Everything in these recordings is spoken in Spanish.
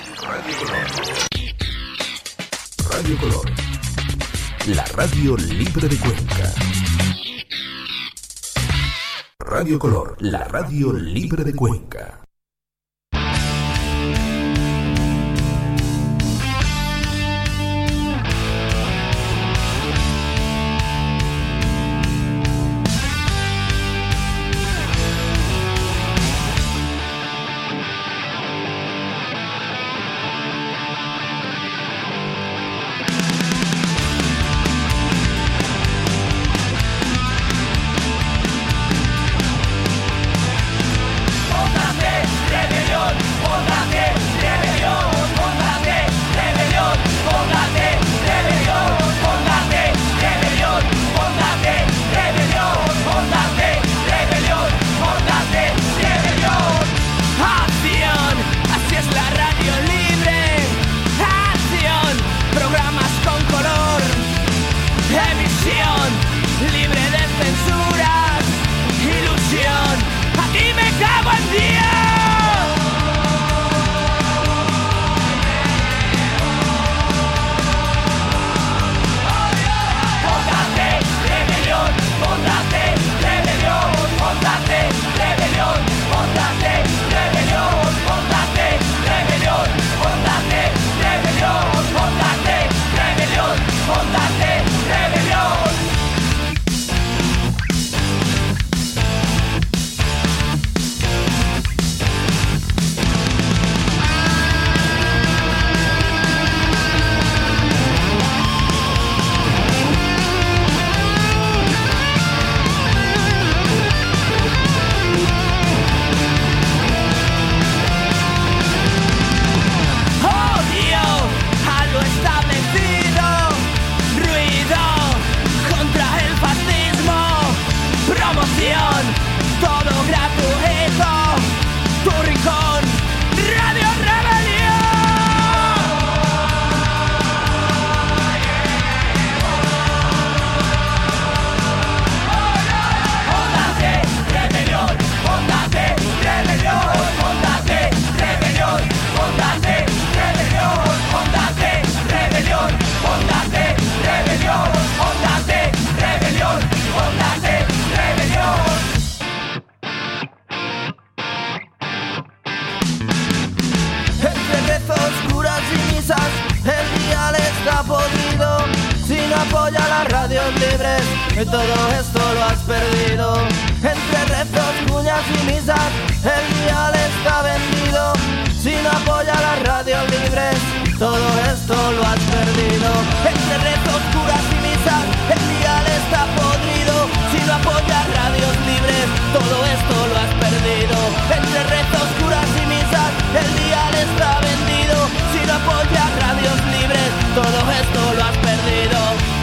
Radio Color, la radio libre de Cuenca. Radio Color, la radio libre de Cuenca. Todo esto lo has perdido. Entre rezos, cuñas y misas, el dial está vendido. Si no apoya las radios libres, todo esto lo has perdido. Entre rezos, curas y misas, el dial está podrido. Si no apoyas radios libres, todo esto lo has perdido. Entre rezos, curas y misas, el dial está vendido. Si no apoyas radios libres, todo esto lo has perdido.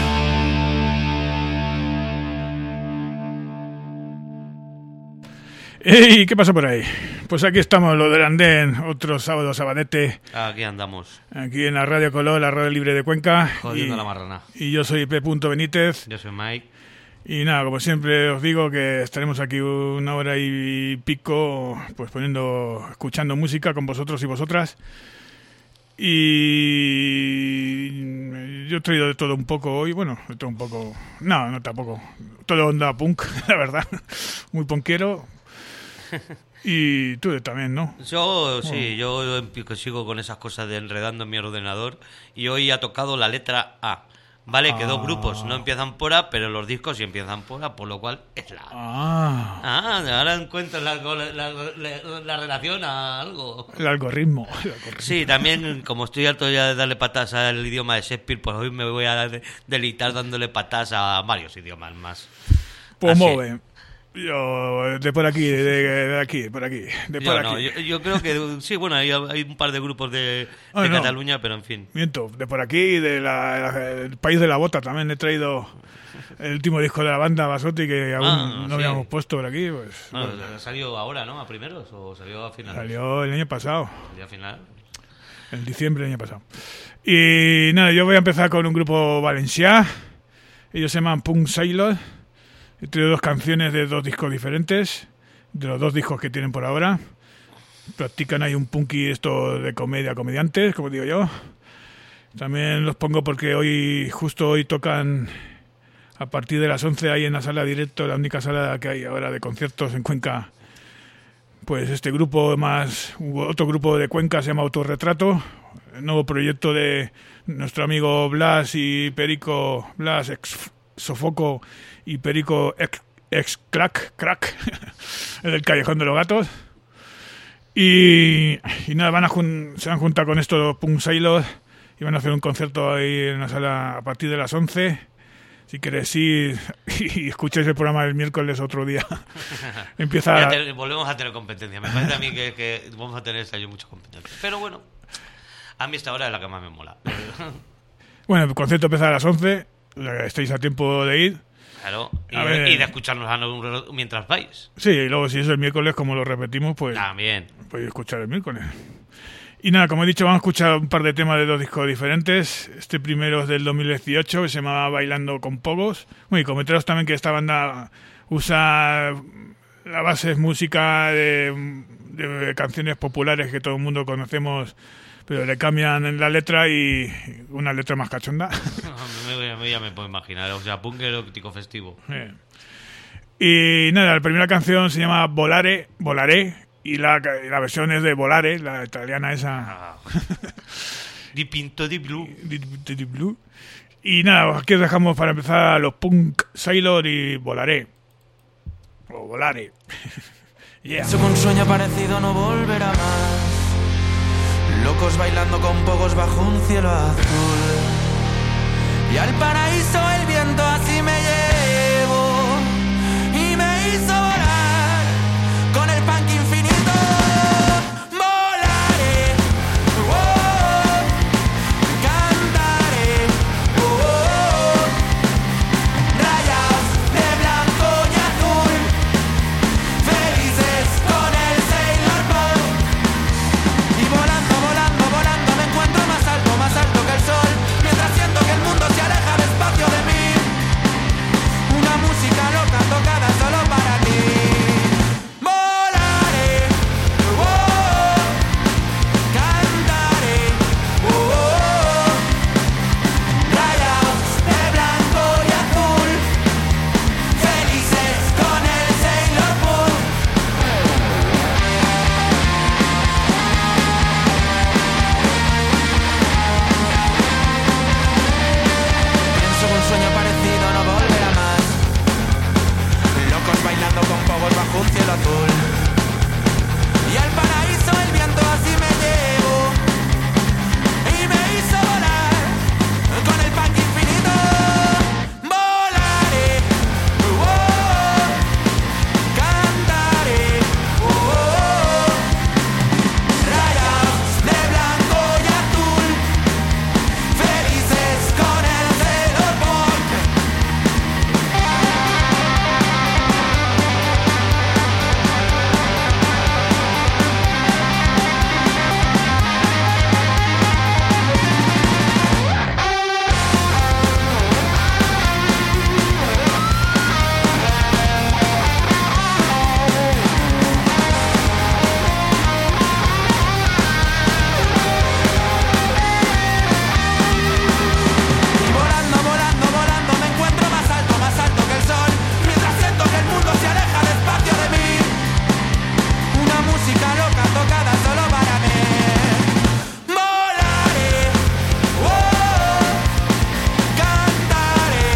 ¡Ey! ¿Qué pasa por ahí? Pues aquí estamos, lo del andén, otro sábado sabadete. Aquí andamos. Aquí en la Radio Color, la radio libre de Cuenca. Jodiendo la marrana. Y yo soy P. Benítez. Yo soy Mike. Y nada, como siempre os digo que estaremos aquí una hora y pico, pues escuchando música con vosotros y vosotras. Y yo he traído de todo un poco hoy, bueno, de todo un poco, no tampoco, todo onda punk, la verdad, muy punkero. Y tú también, ¿no? Yo sí, yo sigo con esas cosas de enredando en mi ordenador y hoy ha tocado la letra A. Vale, que dos grupos no empiezan por A, pero los discos sí empiezan por A, por lo cual es la A. Ahora encuentro la relación a algo. El algoritmo. Sí, también como estoy harto ya de darle patas al idioma de Shakespeare, pues hoy me voy a deleitar dándole patas a varios idiomas más. Pues mueve. Yo, de por aquí, de aquí, por aquí, de por aquí. No, yo creo que sí, bueno, hay un par de grupos de Cataluña, pero en fin. Miento, de por aquí, el país de la bota también he traído el último disco de la banda Basotti que aún no habíamos puesto por aquí. Pues, bueno, ¿salió ahora, no? ¿A primeros o salió a finales? Salió el año pasado. ¿El día final? En diciembre del año pasado. Y nada, yo voy a empezar con un grupo valencià. Ellos se llaman Punk Sailor. He traído dos canciones de dos discos diferentes, de los dos discos que tienen por ahora. practican ahí un punky esto de comedia, comediantes, como digo yo. También los pongo porque justo hoy tocan a partir de las 11 ahí en la sala directo, la única sala que hay ahora de conciertos en Cuenca. Pues este grupo otro grupo de Cuenca se llama Autorretrato, el nuevo proyecto de nuestro amigo Blas y Perico, Blas ex Sofoco y Perico ex Crack, el del Callejón de los Gatos. Y nada, se van a juntar con estos Punk Sailors y van a hacer un concierto ahí en la sala a partir de las 11. Si queréis ir y escucháis el programa del miércoles otro día. Volvemos a tener competencia. Me parece a mí que vamos a tener mucha competencia. Pero bueno, a mí esta hora es la que más me mola. Bueno, el concierto empieza a las 11. Estáis a tiempo de ir. Claro, y de escucharnos mientras vais. Sí, y luego si es el miércoles, como lo repetimos, pues también podéis escuchar el miércoles. Y nada, como he dicho, vamos a escuchar un par de temas de 2 discos diferentes. Este primero es del 2018, que se llama Bailando con Pogos. Bueno, y comentaros también que esta banda usa la base es música de canciones populares que todo el mundo conocemos, pero le cambian en la letra y una letra más cachonda. Ya me puedo imaginar, o sea, punk erótico festivo. Y nada, la primera canción se llama Volare, y la versión es de Volare, la italiana esa. Di Pinto di Blu. Di Blu. Y nada, aquí os dejamos para empezar a los Punk Sailor y Volare. O Volare. Yeah. Pienso que un sueño parecido no volverá más. Locos bailando con pogos bajo un cielo azul. Y al paraíso el viento así me llevó y me hizo volar con el punk infinito. Volaré, cantaré, rayas de blanco y azul, felices con el Sailor Punk. Y volando, volando, volando me encuentro más alto que el sol, mientras siento que el mundo se aleja despacio de mí. Una música loca tocada solo para ti. Volaré, cantaré, rayas de blanco y azul, felices con el Sailor Punk. Pienso que un sueño parecido no volverá más. Locos bailando con pogos bajo un cielo azul. Y al paraíso el viento así me llevó y me hizo volar con el punk infinito. Volaré, cantaré, rayas de blanco y azul, felices con el Sailor Punk. Y volando, volando, volando me encuentro más alto que el sol, mientras siento que el mundo se aleja despacio de mí. Una música loca tocada solo para mí. Volaré, cantaré,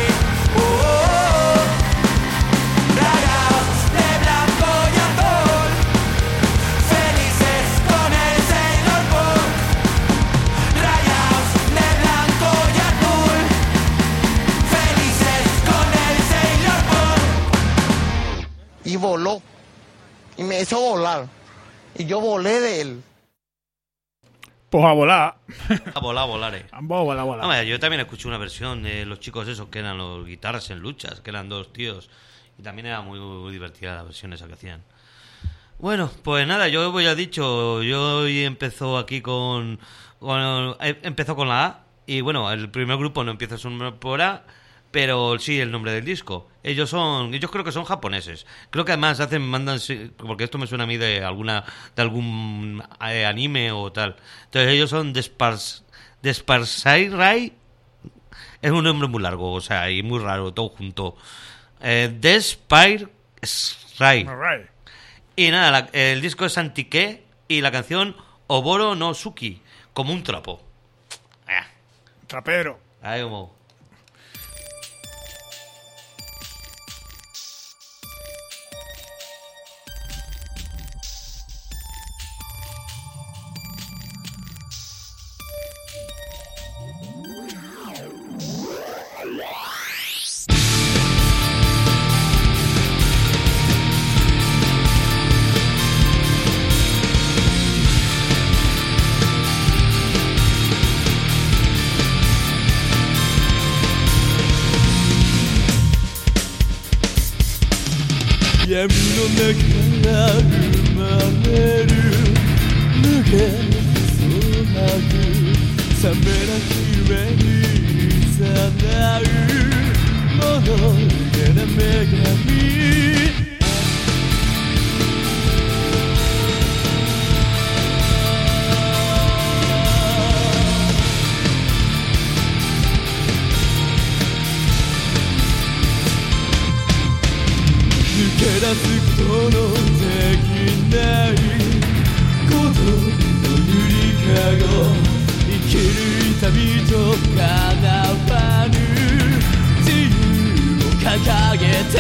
rayas de blanco y azul, felices con el Sailor Punk. Rayas de blanco y azul, felices con el Sailor Punk. Y voló y me hizo volar y yo volé de él. Pues a volar. Volaré. Vamos a volar. Hombre, yo también escuché una versión de los chicos esos que eran los guitarras en luchas, que eran 2 tíos. Y también era muy, muy divertida la versión esa que hacían. Bueno, pues nada, yo ya he dicho, yo hoy empezó aquí empezó con la A. Y bueno, el primer grupo no empieza su nombre por A. pero sí el nombre del disco. Ellos creo que son japoneses. Creo que además mandan, porque esto me suena a mí de algún anime o tal. Entonces ellos son Desparsairai. Es un nombre muy largo, o sea, y muy raro, todo junto. Desparsairai. Y nada, el disco es Antique y la canción Oboro no Suki, como un trapo. Trapero. Ahí como... 闇の中から生まれる無限蒼白冷めなき夢に誘うものけな女神抜け出すことのできないことのゆりかご生きる痛みと叶わぬ自由を掲げて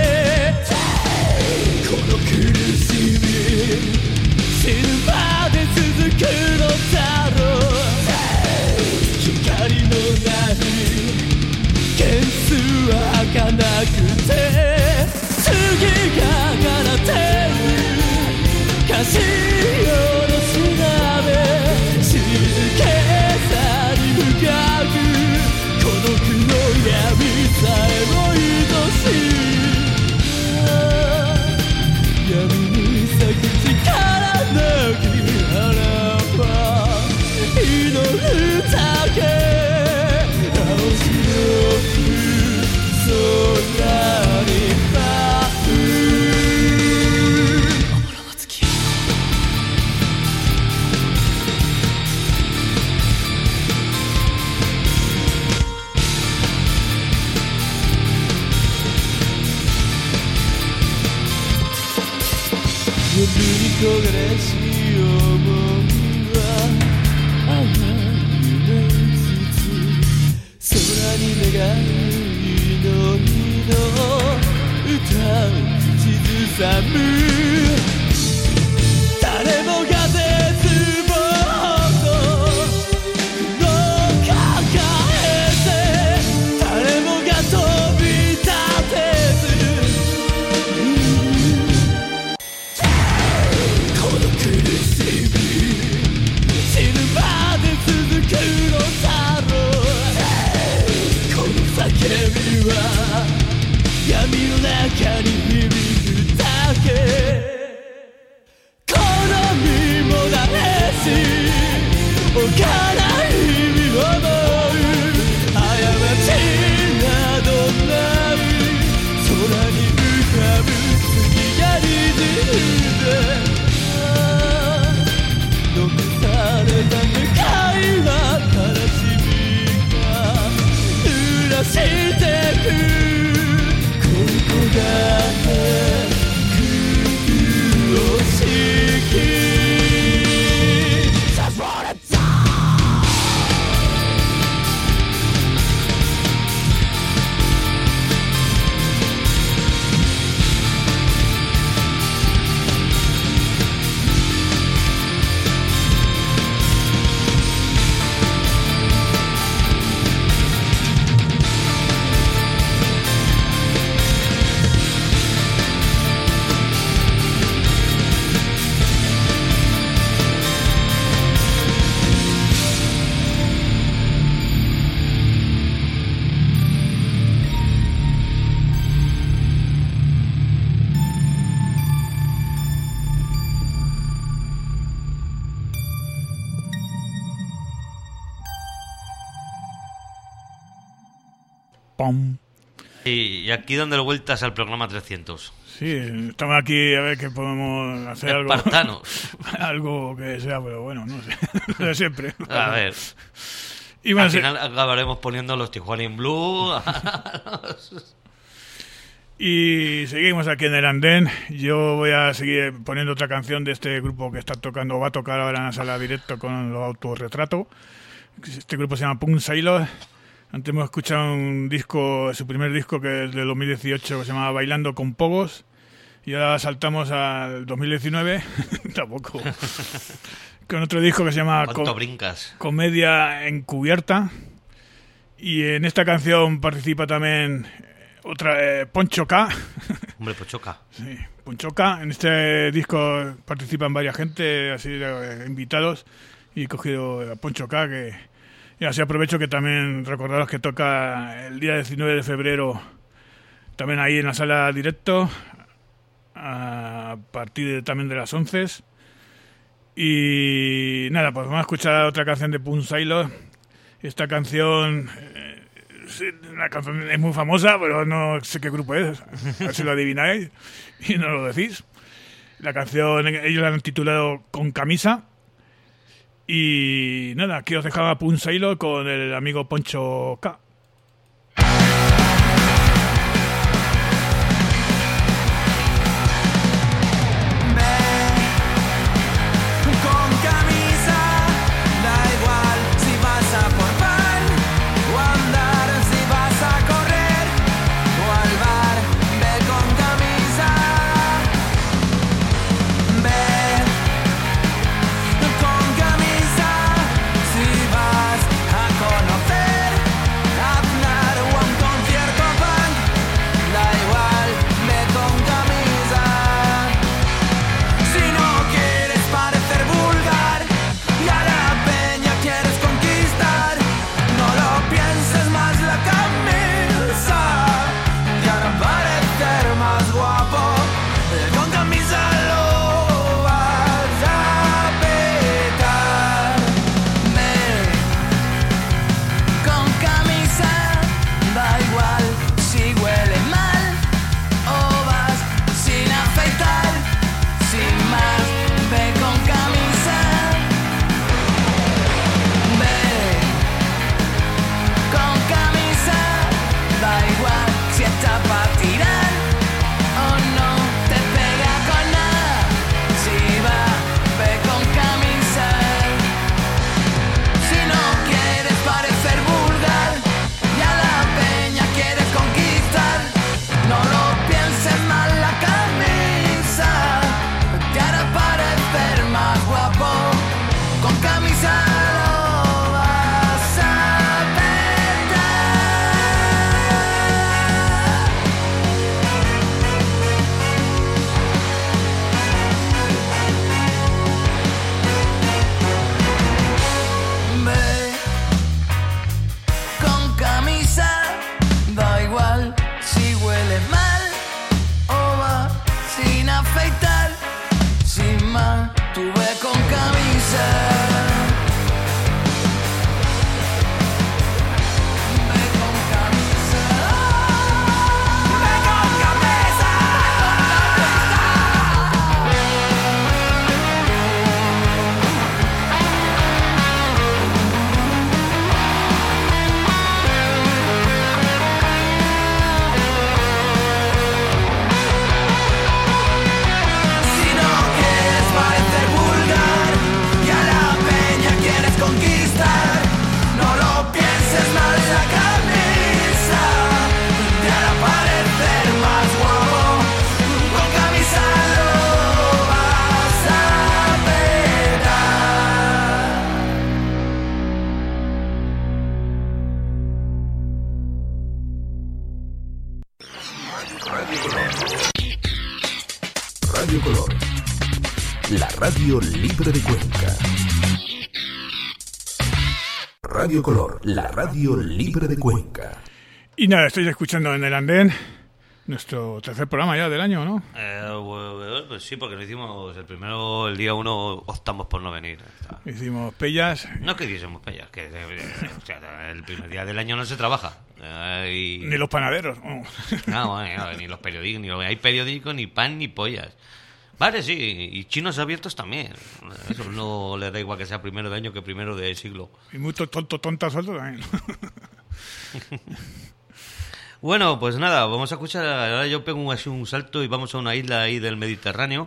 この苦しみ死ぬまで続くのだろう光のない件数は儚くて次が奏でる歌詞をのしなべ静けさに向かう孤独の闇さえも愛しい闇に咲く力なき花は祈るだけ青白く空に夜に焦がれし想いは甘い夢つつ空に願う祈りの歌を口ずさむ誰もが絶望と雲を抱えて誰もが飛び立てず闇の中に響くだけ好みもないしおかない意味を思う過ちなどない空に浮かぶ月が滲んで残された願いは悲しみが濡らしてくここが pam. Y aquí dándole vueltas al programa 300. Sí, estamos aquí a ver que podemos hacer algo. Espartanos. Algo que sea, pero bueno, no sé. De siempre. A ver. Y bueno, al final acabaremos poniendo los Tijuana in Blue. Y seguimos aquí en el andén. Yo voy a seguir poniendo otra canción de este grupo que está tocando, va a tocar ahora en la sala directo con los autorretratos. Este grupo se llama Punk Sailor. Antes hemos escuchado un disco, su primer disco, que es de 2018, que se llama Bailando con Pogos. Y ahora saltamos al 2019, tampoco, con otro disco que se llama ¿Cuánto brincas? Comedia Encubierta. Y en esta canción participa también otra, Poncho K. Hombre, Poncho K. Sí, Poncho K. En este disco participan varias gente, así invitados, y he cogido a Poncho K, que... Y así aprovecho que también recordaros que toca el día 19 de febrero también ahí en la sala directo a partir también de las 11. Y nada, pues vamos a escuchar otra canción de Punk Sailor. Esta canción, es muy famosa, pero no sé qué grupo es. A ver si lo adivináis y no lo decís. La canción ellos la han titulado Con Camisa. Y nada, aquí os dejaba Punk Sailor con el amigo Poncho K. Radio Color, la radio libre de Cuenca. Radio Color, la radio libre de Cuenca. Y nada, estoy escuchando en el andén Nuestro tercer programa ya del año, ¿no? Pues sí, porque lo hicimos el día 1 optamos por no venir. Hicimos pellas. No que hiciésemos pellas, que o sea, el primer día del año no se trabaja. Ni los panaderos. Oh. No, ni los periódicos, ni hay periódicos, ni pan, ni pollas. Vale, sí, y chinos abiertos también. Eso no le da igual que sea primero de año que primero de siglo. Y muy tonta suelto también. Bueno, pues nada, vamos a escuchar. Ahora yo pego así un salto y vamos a una isla ahí del Mediterráneo,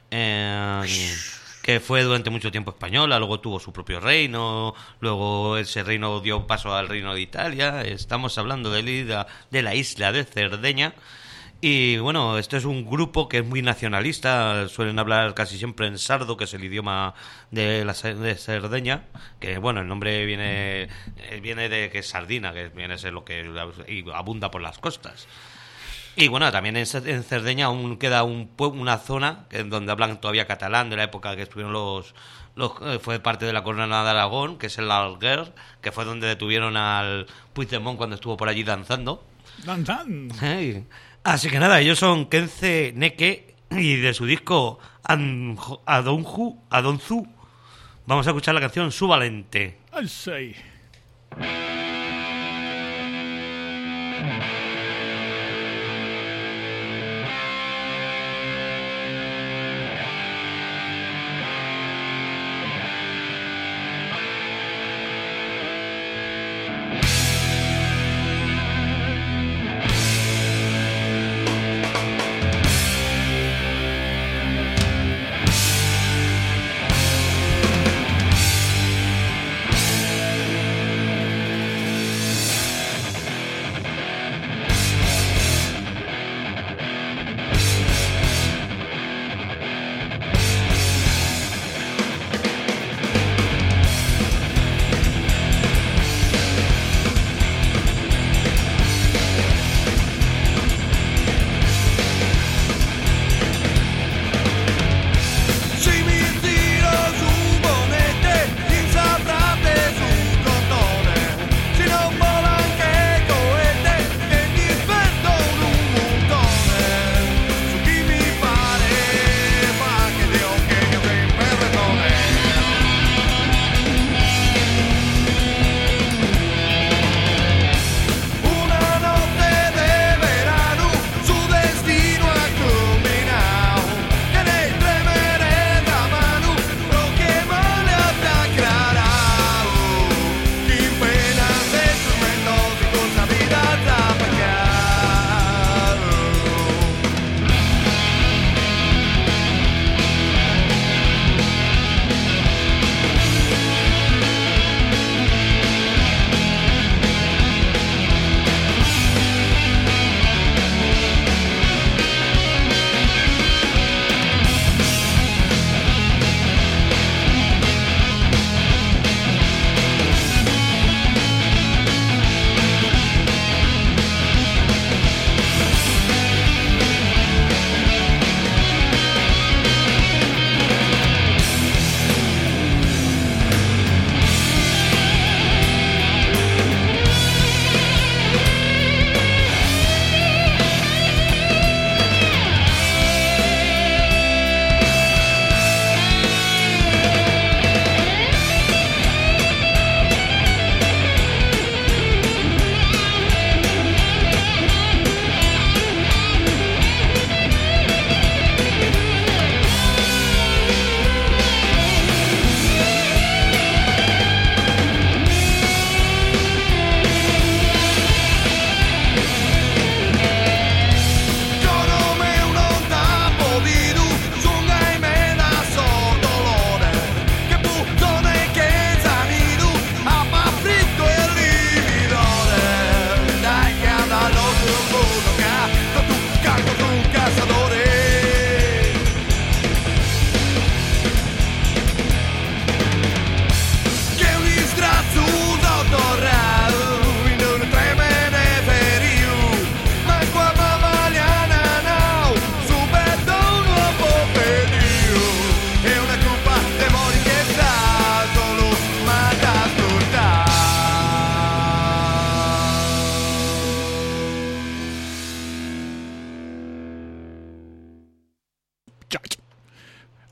que fue durante mucho tiempo española, luego tuvo su propio reino, luego ese reino dio paso al reino de Italia. Estamos hablando de la isla de Cerdeña. Y bueno, esto es un grupo que es muy nacionalista, suelen hablar casi siempre en sardo, que es el idioma de Cerdeña, que bueno, el nombre viene de que es sardina, que viene a ser lo que abunda por las costas. Y bueno, también en Cerdeña aún queda una zona en donde hablan todavía catalán, de la época que estuvieron fue parte de la corona de Aragón, que es el Alguer, que fue donde detuvieron al Puigdemont cuando estuvo por allí danzando. ¡Danzan! Hey. Así que nada, ellos son Kence Neke y de su disco Adonzu vamos a escuchar la canción Su Valente. ¡Ay, sí!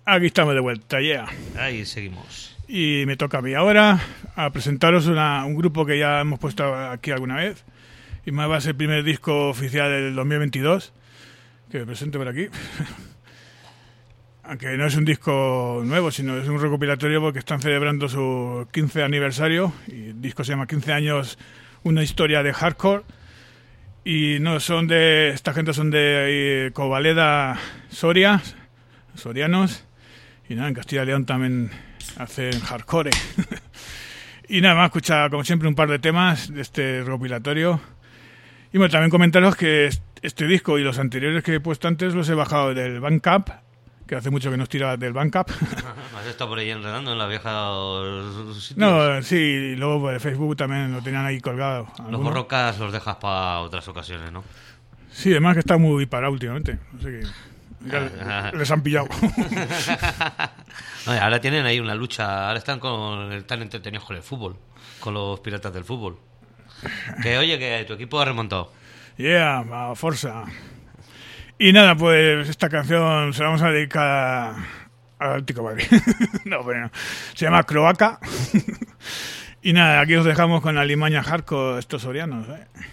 Aquí estamos de vuelta, ya. Ahí seguimos. Y me toca a mí ahora a presentaros un grupo que ya hemos puesto aquí alguna vez. Y más va a ser el primer disco oficial del 2022, que me presento por aquí. Aunque no es un disco nuevo, sino es un recopilatorio porque están celebrando su 15 aniversario. Y el disco se llama 15 años, una historia de hardcore. Y no son de... Esta gente son de Covaleda, Soria, sorianos. Y nada, en Castilla y León también hacen hardcore. Y nada más, escuchar como siempre un par de temas de este recopilatorio. Y bueno, también comentaros que este disco y los anteriores que he puesto antes los he bajado del Bandcamp, que hace mucho que no tira del Bandcamp. ¿Has estado por ahí enredando en la vieja sitios? No, sí, y luego por Facebook también lo tenían ahí colgado. Los borrocas los dejas para otras ocasiones, ¿no? Sí, además que está muy parado últimamente. No sé qué. Les han pillado. No, ahora tienen ahí una lucha. Ahora están entretenidos con el fútbol, con los piratas del fútbol. Que oye, que tu equipo ha remontado. Yeah, a Forza. Y nada, pues esta canción se la vamos a dedicar al Atlético de Madrid. No, pero no. Se llama Croaca. Y nada, aquí os dejamos con la limaña hardcore estos sorianos,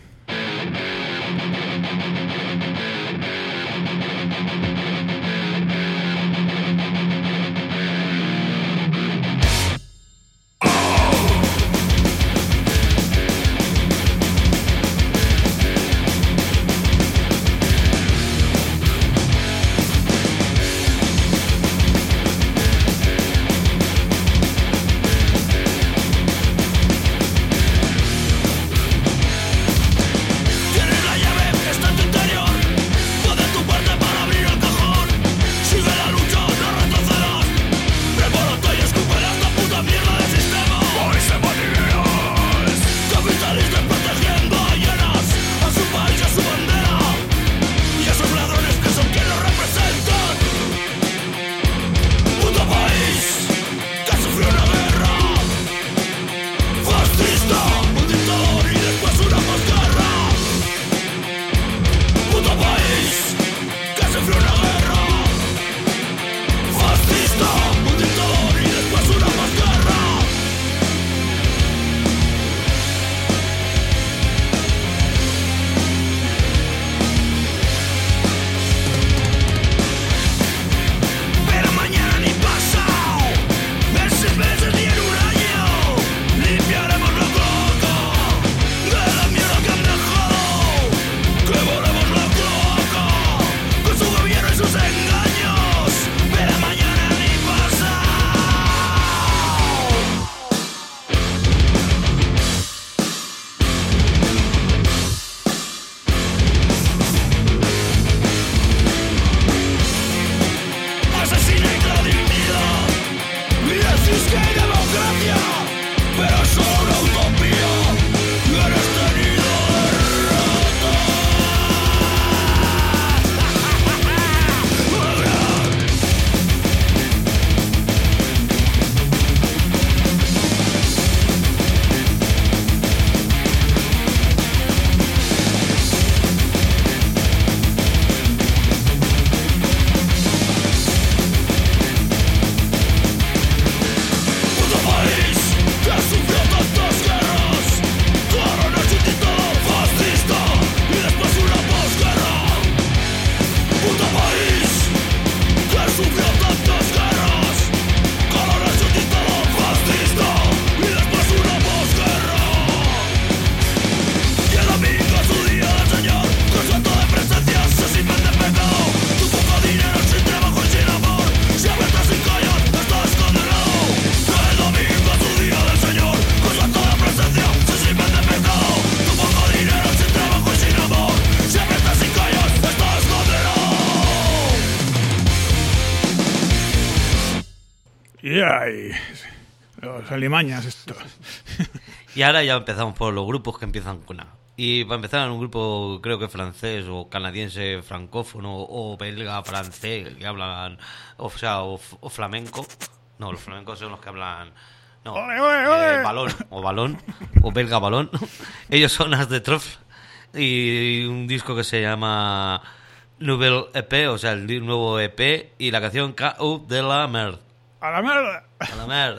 Ay, los alimañas estos. Y ahora ya empezamos por los grupos que empiezan con A. Y para empezar, un grupo creo que francés o canadiense francófono o belga francés que hablan, o sea, o flamenco. No, los flamencos son los que hablan. No, balón o belga balón. Ellos son As de Truffle y un disco que se llama Nouvelle EP, o sea, el nuevo EP, y la canción K.O. de la Merde. ¡A la mierda! A la merde.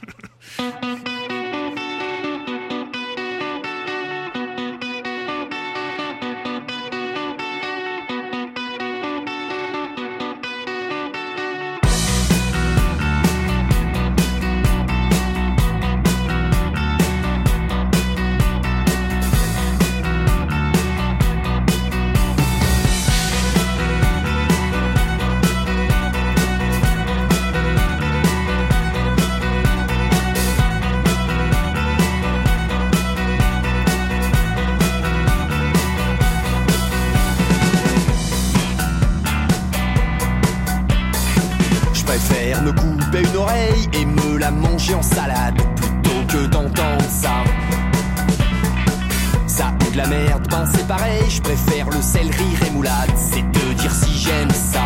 préfère me couper une oreille et me la manger en salade plutôt que d'entendre ça. Ça ou de la merde, ben c'est pareil, je préfère le céleri rémoulade, c'est te dire si j'aime ça.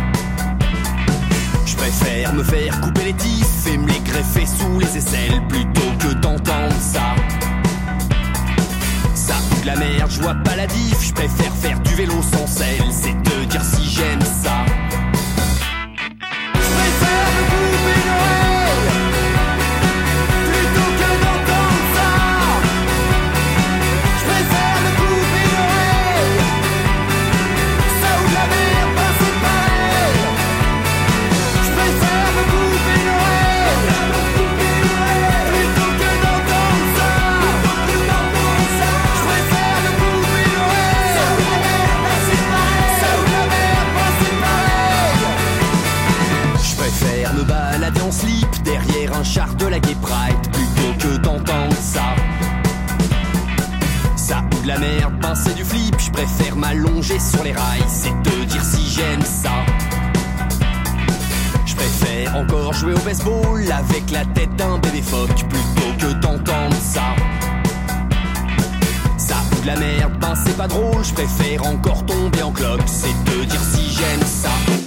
Je préfère me faire couper les tifs et me les greffer sous les aisselles plutôt que d'entendre ça. Ça ou de la merde, je vois pas la diff, je préfère faire du vélo sans selle, c'est te dire si j'aime ça. En slip derrière un char de la Gay Pride plutôt que d'entendre ça. Ça ou de la merde, ben c'est du flip, je préfère m'allonger sur les rails, c'est te dire si j'aime ça. Je préfère encore jouer au baseball avec la tête d'un bébé phoque plutôt que d'entendre ça. Ça ou de la merde, ben c'est pas drôle, je préfère encore tomber en cloque, c'est te dire si j'aime ça.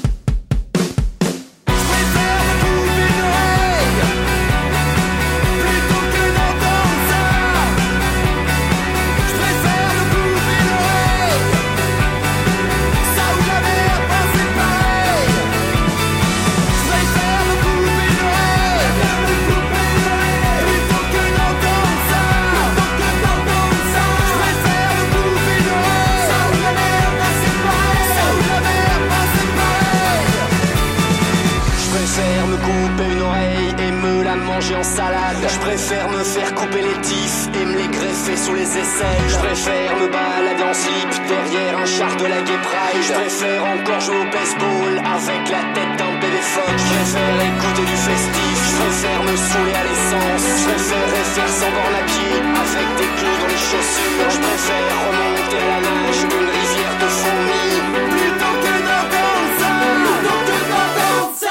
En salade, je préfère me faire couper les tifs et me les greffer sous les aisselles. Je préfère me balader en slip derrière un char de la Gay Pride. Je préfère encore jouer au baseball avec la tête d'un bébé phoque. Je préfère écouter du festif, je préfère me saouler à l'essence. Je préférerais faire sans borne à pied avec des clous dans les chaussures. Je préfère remonter à la nage une rivière de fourmis plutôt que d'entendre ça, plutôt que d'entendre ça.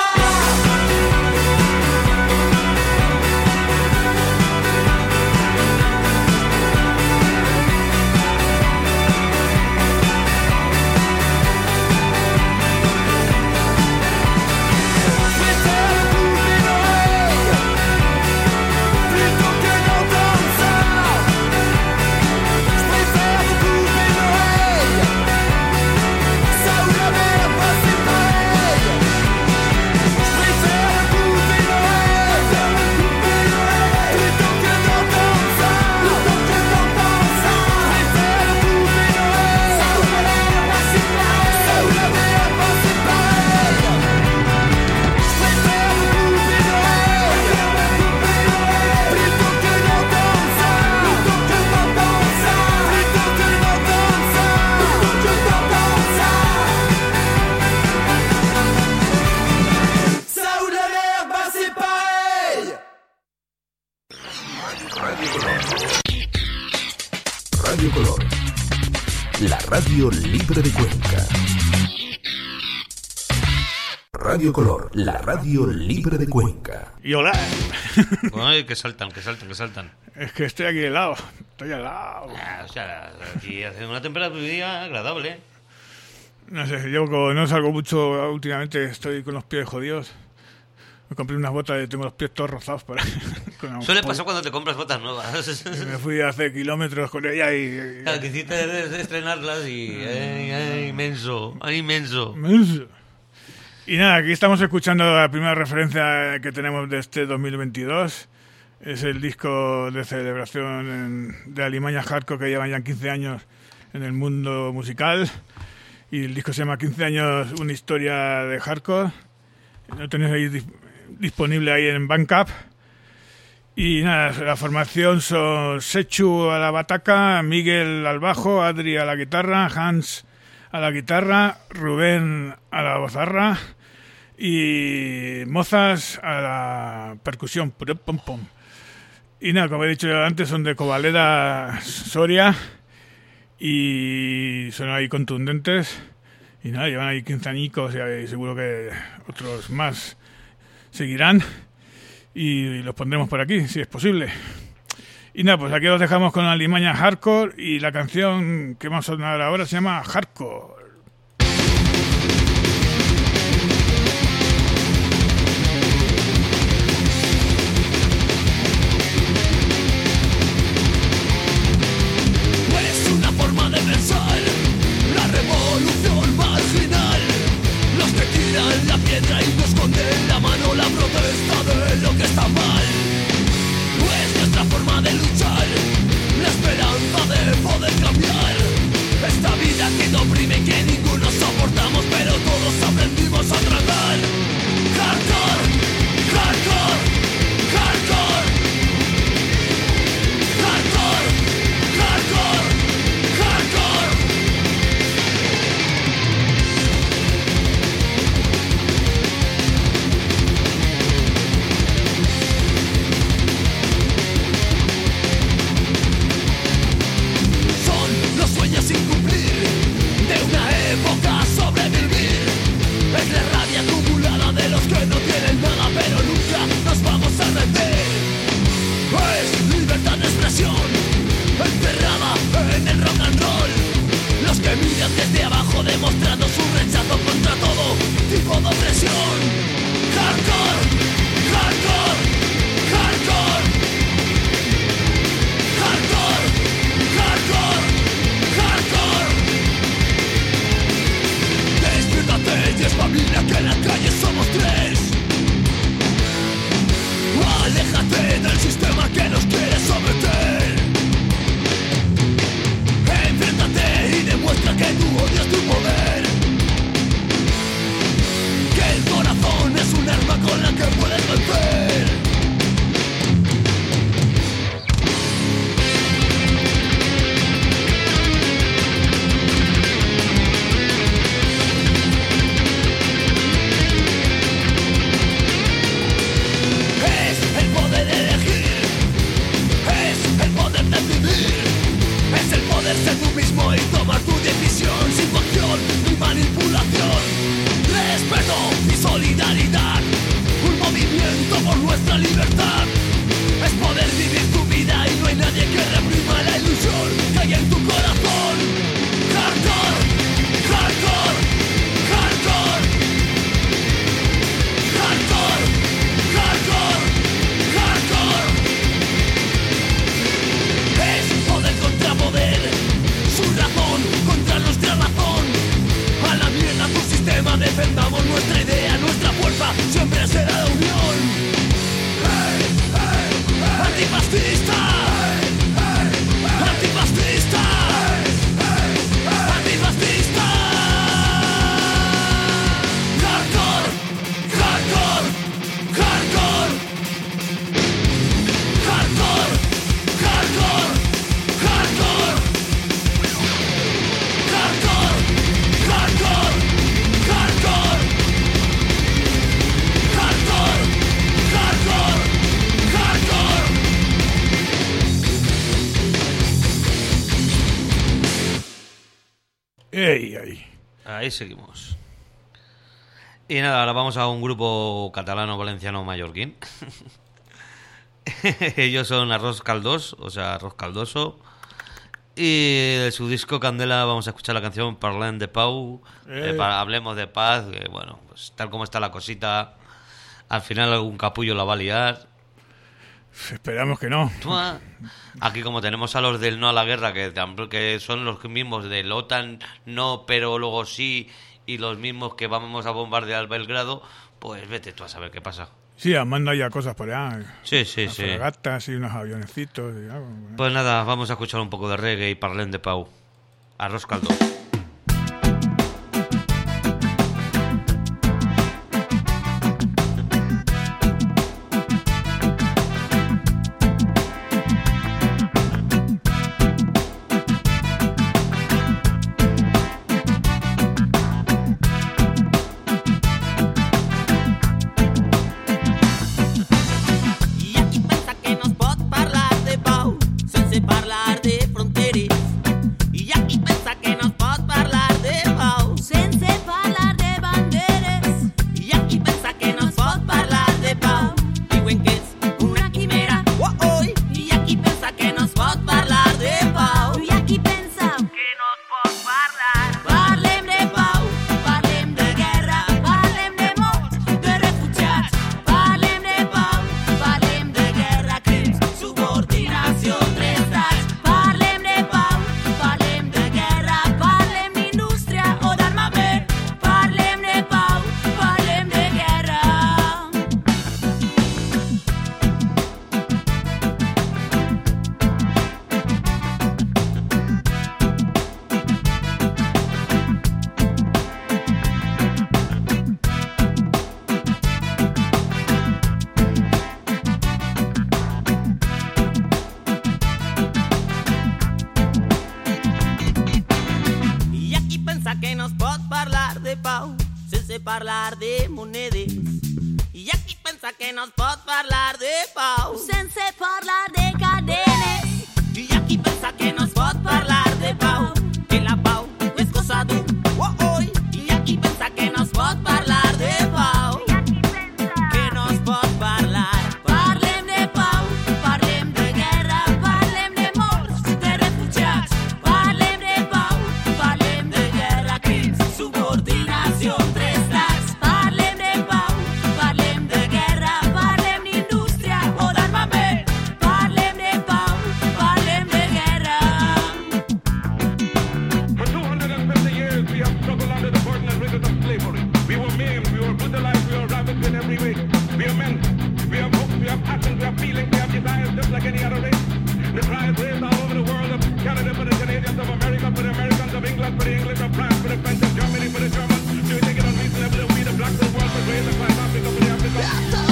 Radio Color, la radio libre de Cuenca. Radio Color, la radio libre de Cuenca. Y hola. Bueno, que saltan. Es que estoy aquí helado. Estoy helado. O sea, aquí hace una temperatura agradable. No sé, yo como no salgo mucho últimamente, estoy con los pies jodidos. Me compré unas botas y tengo los pies todos rozados por ahí. Suele pasar cuando te compras botas nuevas. Me fui a hacer kilómetros con ella y... Claro, que hiciste estrenarlas y... ¡Ay, inmenso! ¡Ay, inmenso! Y nada, aquí estamos escuchando la primera referencia que tenemos de este 2022. Es el disco de celebración de Alimaña Hardcore, que llevan ya 15 años en el mundo musical. Y el disco se llama 15 años, una historia de hardcore. Lo tenéis ahí disponible ahí en Bandcamp. Y nada, la formación son Sechu a la bataca, Miguel al bajo, Adri a la guitarra, Hans a la guitarra, Rubén a la bozarra y Mozas a la percusión. Y nada, como he dicho antes, son de Covaleda, Soria, y son ahí contundentes. Y nada, llevan ahí 15 añicos y seguro que otros más seguirán. Y los pondremos por aquí, si es posible. Y nada, pues aquí os dejamos con Alimaña Hardcore, y la canción que vamos a sonar ahora se llama Hardcore. Es una forma de pensar, la revolución marginal. Los que tiran la piedra y nos esconden la mano, la protesta de lo que está mal. Es nuestra forma de luchar, la esperanza de poder cambiar esta vida que nos oprime, que ninguno soportamos, pero todos aprendimos a tratar. Hardcore, hardcore, hardcore, hardcore, hardcore, hardcore. Son los sueños sin cumplir, de una época sobrevivir. Es la rabia acumulada de los que no tienen nada, pero nunca nos vamos a rendir. Es libertad de expresión, encerrada en el rock and roll. Los que miran desde abajo demostrando su rechazo contra todo tipo de opresión. Hardcore, hardcore, hardcore, hardcore, hardcore, hardcore. Despiértate y espabila, que en la calle somos tres. Aléjate del sistema que nos quiere someter. Enfréntate y demuestra que tú odias tu poder. Que el corazón es un arma con la que puedes vencer. Es el poder elegir, es el poder decidir, es el poder ser tú mismo y tomar tu decisión sin coacción ni manipulación. Respeto y solidaridad, un movimiento por nuestra libertad. Es poder vivir tu vida y no hay nadie que reprima la ilusión que hay en tu corazón. Hardcore, hardcore, hardcore, hardcore, hardcore, hardcore. Es poder contra poder, su razón contra nuestra razón. A la mierda tu sistema, defendamos nuestra idea, nuestra fuerza siempre será la unión. Antifascista, antifascista, antifascista. Hardcore, hardcore, hardcore, hardcore, hardcore, hardcore, hardcore, hardcore, hardcore, hardcore, hardcore, hardcore. ¡Ey! Ahí seguimos. Y nada, ahora vamos a un grupo catalano, valenciano, mallorquín. Ellos son Arroz Caldós, o sea, Arroz Caldoso. Y de su disco Candela vamos a escuchar la canción Parlem de Pau. Hablemos de paz, que bueno, pues tal como está la cosita, Al final algún capullo la va a liar. Esperamos que no. Aquí como tenemos a los del no a la guerra, que son los mismos de la OTAN, no, pero luego sí, y los mismos que vamos a bombardear Belgrado, pues vete tú a saber qué pasa. Sí, manda ya cosas por allá. Sí. Fragatas y unos avionecitos. Y algo. Pues nada, vamos a escuchar un poco de reggae y parlem de Pau. Arroz caldo. parlar de monedes. I aquí pensa que no es pot parlar de pau sense parlar de cadenes. I aquí pensa que no es pot parlar de pau, que la pau és cosa d'un oi. I aquí pensa que no es pot parlar de pau, que no es pot parlar. Parlem de pau, parlem de guerra, parlem de morts, de refugiats. Parlem de pau, parlem de guerra, crims, subordinació entre estats. Parlem de pau, parlem de guerra, parlem d'indústria o d'armament. Parlem de pau, parlem de guerra. For 250 years we have struggled under the burden and rigors of slavery. We were maimed, we were brutalized, we were ravaged in every way. We are men, we have hopes, we have passions, we have feelings, we have desires just like any other race. The cries raised all over the world of Canada for the Canadians, of America for the Americans, of England for the English, of France for the French, of Germany for the Germans. Do you think it unreasonable that we the blacks of the world would raise the cry of Africa for the Africans?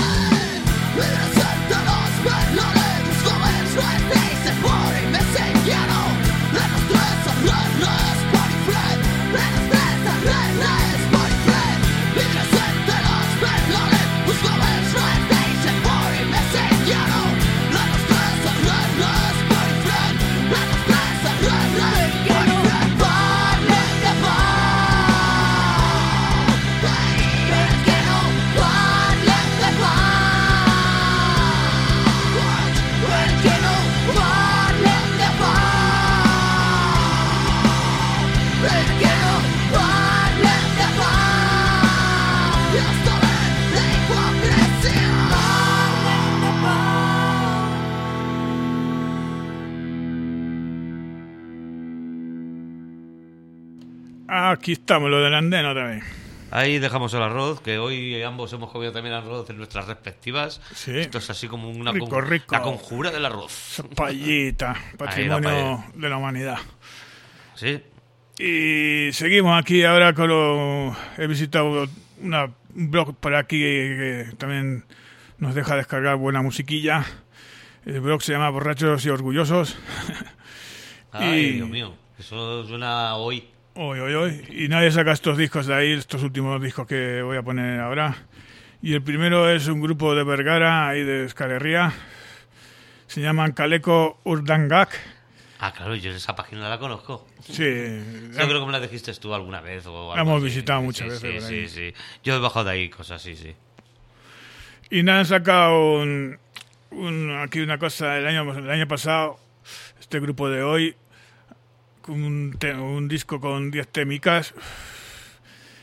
Aquí estamos, lo del andén otra vez. Ahí dejamos el arroz, que hoy ambos hemos comido también arroz en nuestras respectivas. Sí. Esto es así como una Rico, rico. la conjura del arroz. Paellita, patrimonio de la humanidad. Sí. Y seguimos aquí ahora con lo... He visitado un blog por aquí que también nos deja descargar buena musiquilla. El blog se llama Borrachos y Orgullosos. Ay, Dios mío, eso suena hoy. Hoy. Y nadie saca estos discos de ahí, estos últimos discos que voy a poner ahora. Y el primero es un grupo de Vergara, ahí de Euskal Herria. Se llaman Kaleko Urdangak. Ah, claro, yo esa página la conozco. Sí. Yo creo que me la dijiste tú alguna vez. O algo La hemos así. visitado muchas Sí, veces. por ahí. Sí. Yo he bajado de ahí cosas, sí. Y nada, han sacado aquí una cosa el año pasado, este grupo de hoy, un disco con 10 temicas.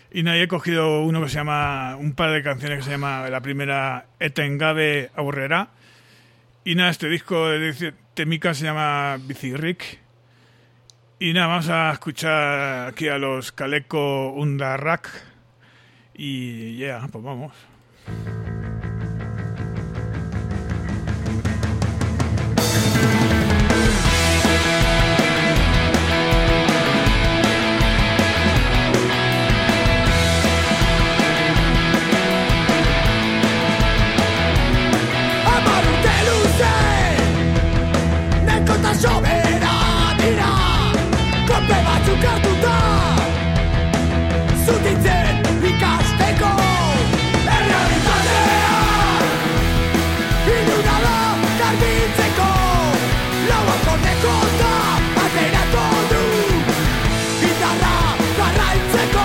Y nada, he cogido uno que se llama, un par de canciones que se llama, la primera, Etengabe Aurrera. Y nada, este disco de Temica se llama Bicirric. Y nada, vamos a escuchar aquí a los Kaleko Undarrak. Y ya, pues vamos. Sobera dira, kolpe batzuk hartuta, zutitzen ikasteko. Errealitatea iluna da garbitzeko, lauako nekota aterako du, gitarra garraitzeko,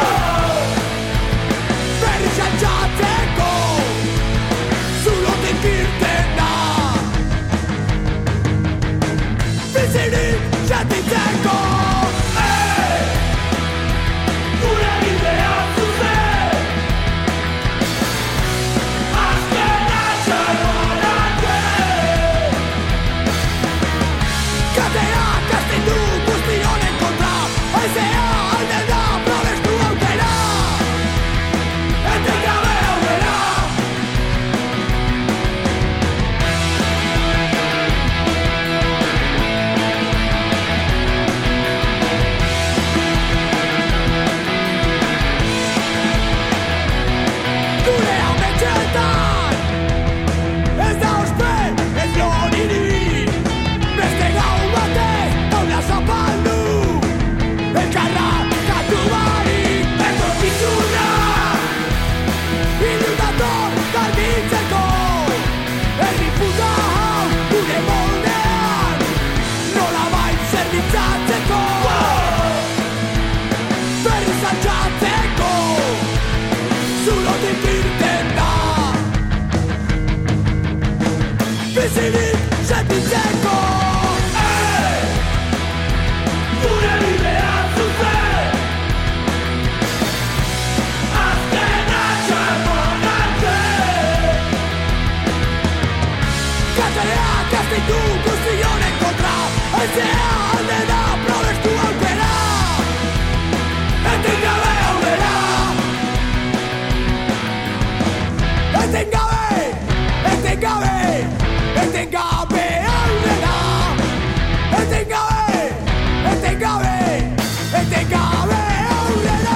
berriz altxatzeko, zulotik irten da. Bizirik jatitzeko, gure bidea zuzen, azkena txarron arte. Kateak azten du guzti honen kontra, haizea alden da probestu aukera, etengabe aurrera. Gure ametxetan ez da ospe, ez loriri, beste gau batez taula zapaldu, elkarra katu barik etorkizuna, ilunator garbitzeko, herri puta hau gure moldean, nolabait zerbitzatzeko, berriz altxatzeko, zulotik irten da. Bizirik sentitzeko, gure bidea zuzen, azkena txarron arte. Kateak azten du guzti honen kontra, haizea alde da probestu aukera, etengabe aurrera. Etengabe, etengabe, etengabe aurrera. Etengabe, etengabe, etengabe aurrera.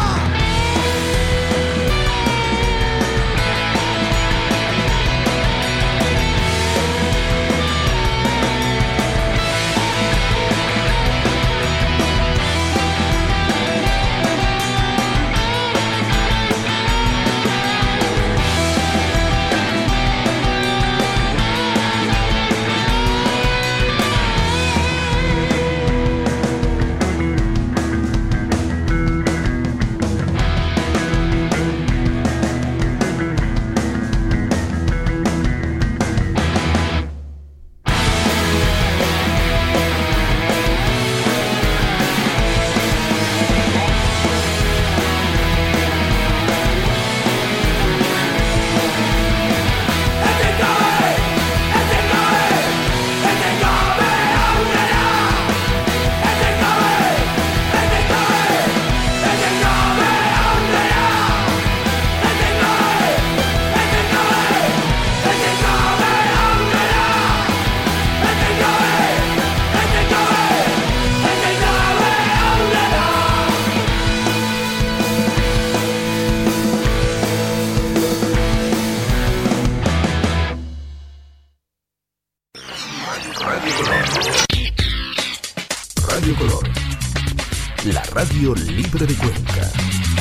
Radio Color, la radio libre de Cuenca.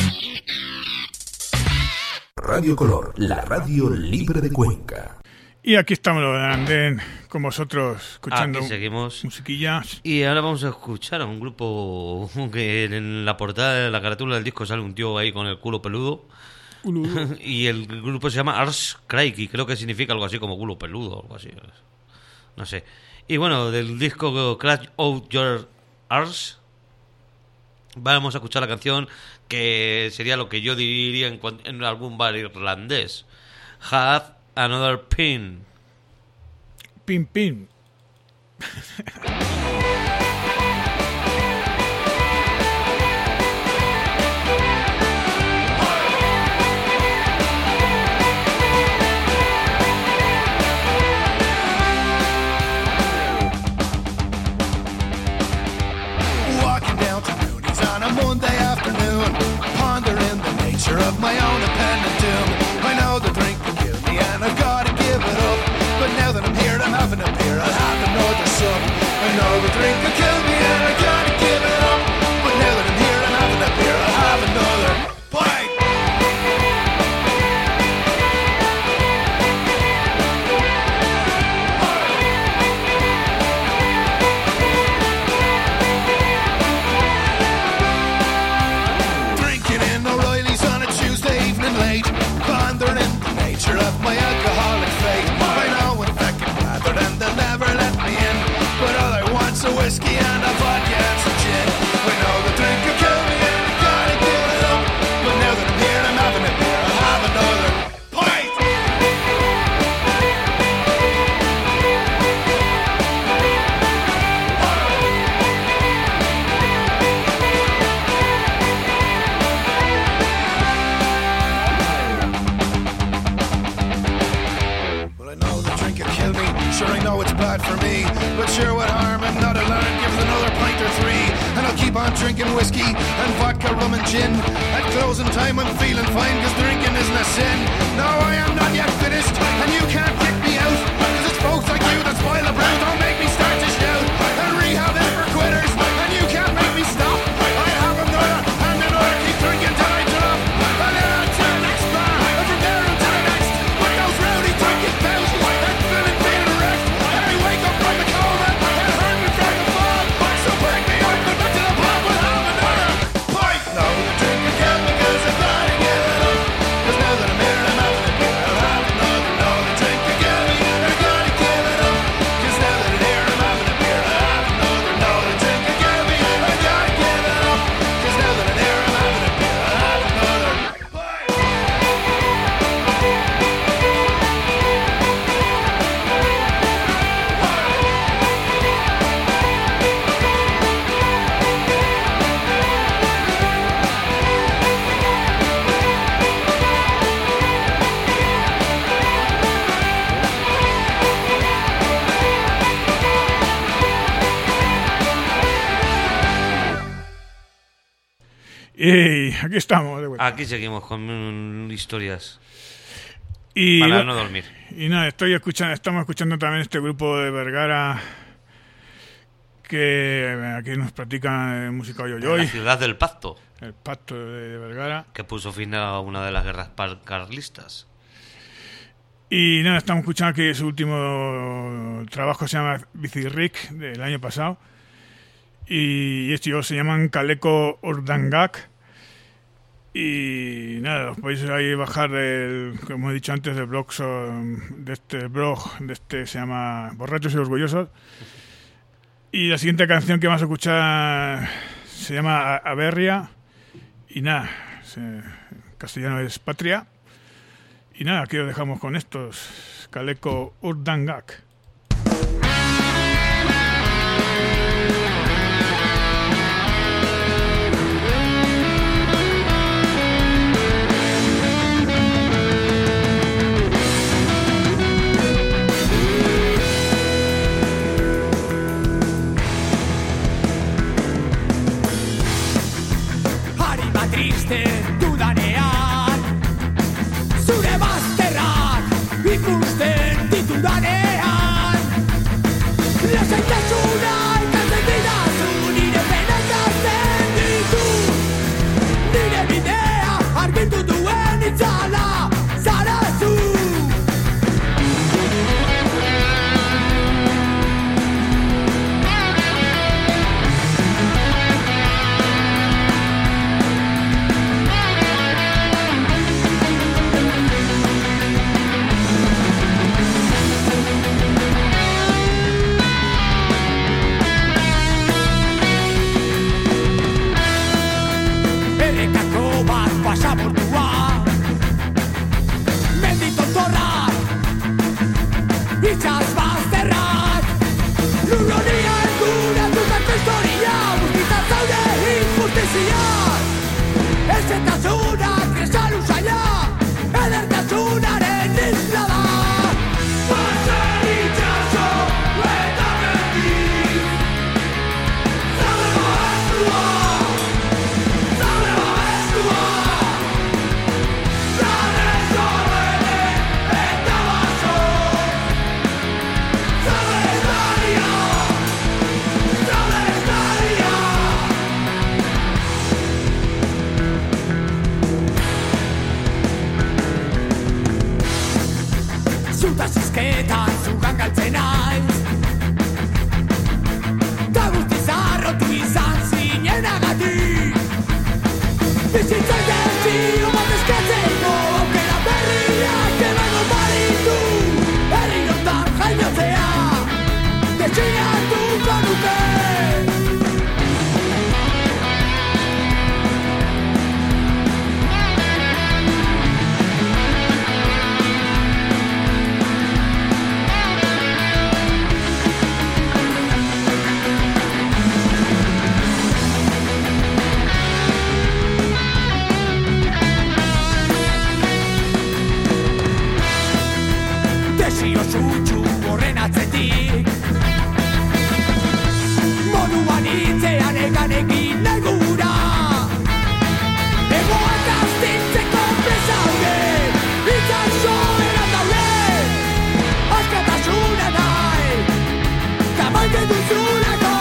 Radio Color, la radio libre de Cuenca. Y aquí estamos los de Andén con vosotros escuchando Aquí seguimos. musiquillas. Y ahora vamos a escuchar a un grupo que en la portada de la carátula del disco sale un tío ahí con el culo peludo. Y el grupo se llama Ars Craig y creo que significa algo así como culo peludo o algo así. No sé. Y bueno, del disco Crash Out Your Ars, Vamos a escuchar la canción que sería lo que yo diría en algún bar irlandés. Have Another Pin. Pin, pin. Monday afternoon, pondering the nature of my own impending doom. I know the drink can kill me and I've got to give it up, but now that I'm here, I'm having a beer, I'll have another sup. I know the drink can kill me and I've got to give it up, but now that I'm here, I'm having a beer, I'll have another pint. Pondering the nature of my alcoholic fate. I know I'm fucking gathered and they'll never let me in, but all I want's a whiskey and a vodka and some gin. I know the drink will kill me and I gotta give it up, but now that I'm here I'm having a beer, I'll have another pint. Sure, I know it's bad for me, but sure, what harm? I'm not alone. Give us another pint or three, and I'll keep on drinking whiskey and vodka, rum and gin. At closing time, I'm feeling fine, cause drinking isn't a sin. No, I am not yet finished, and you can't kick me out, cause it's folks like you that spoil the brew. Don't make me start to shout, and rehab is for quitters, and you can't make me stop. I have another, and another, keep drinking till I drop. And then on to the next bar, and from there on to the next, with those rowdy drinking thousands, and feeling wrecked. And I wake up from the coma, and hurt me from the fall. So break me up, and back to the pub, we'll have another pint. No, the drink will kill me, cause I've got to give it up, cause now that I'm here, I'm having a beer, I'll have another. No, the drink will kill me, and I gotta give it up, cause now that I'm here, I'm having a beer, I'll have another. No, the drink will kill me, and I gotta give it up, cause now that I'm here, I'm having a beer, I'll have another pint. Y aquí estamos de vuelta. Aquí seguimos con historias Y para no dormir. Y nada, estamos escuchando también este grupo de Vergara que aquí nos practican música En yoyoy, la ciudad del pacto, el pacto de Vergara. que puso fin a una de las guerras carlistas. Y nada, estamos escuchando aquí su último trabajo, se llama Bicirric, del año pasado. Y estos se llaman Kaleko Urdangak. Y nada, os podéis ahí bajar como he dicho antes, del blog de este se llama Borrachos y Orgullosos. Y la siguiente canción que vamos a escuchar se llama Aberria. Y nada, en castellano es Patria. Y nada, aquí os dejamos con estos Kaleko Urdangak. Triste dudanean, zure bazterrak ikusten ditudanean. Lasaitasuna ikasten didazu, nire pena ikasten ditu. Nire bidea argitu duen itzala zara zu. pasaportua Mendito torrak Itxas bazterrak Lurronia erdura dutako historia Guztitan zaude injustiziak Ezetasunak kresalu zaila Edertasunaren isla da Pasen itxaso eta mendiz Zaude babestua Zaude babestua Zaude sobere eta baso Zaude estaria Zaude estaria Zutaz izketan zugan galtzen aiz Ta guztiz arrotu izan zinenagatik Bizitzak desio bat eskatzeko Aukera berriak emango baditu Herri honetan jaiotzea Deseinatuko nuke Desio zutxu horren atzetik Moduan hitzean eganekin negura Egoak astintzeko presaude Itzak soberan daude Askatasuna nahi Kamaite duzulako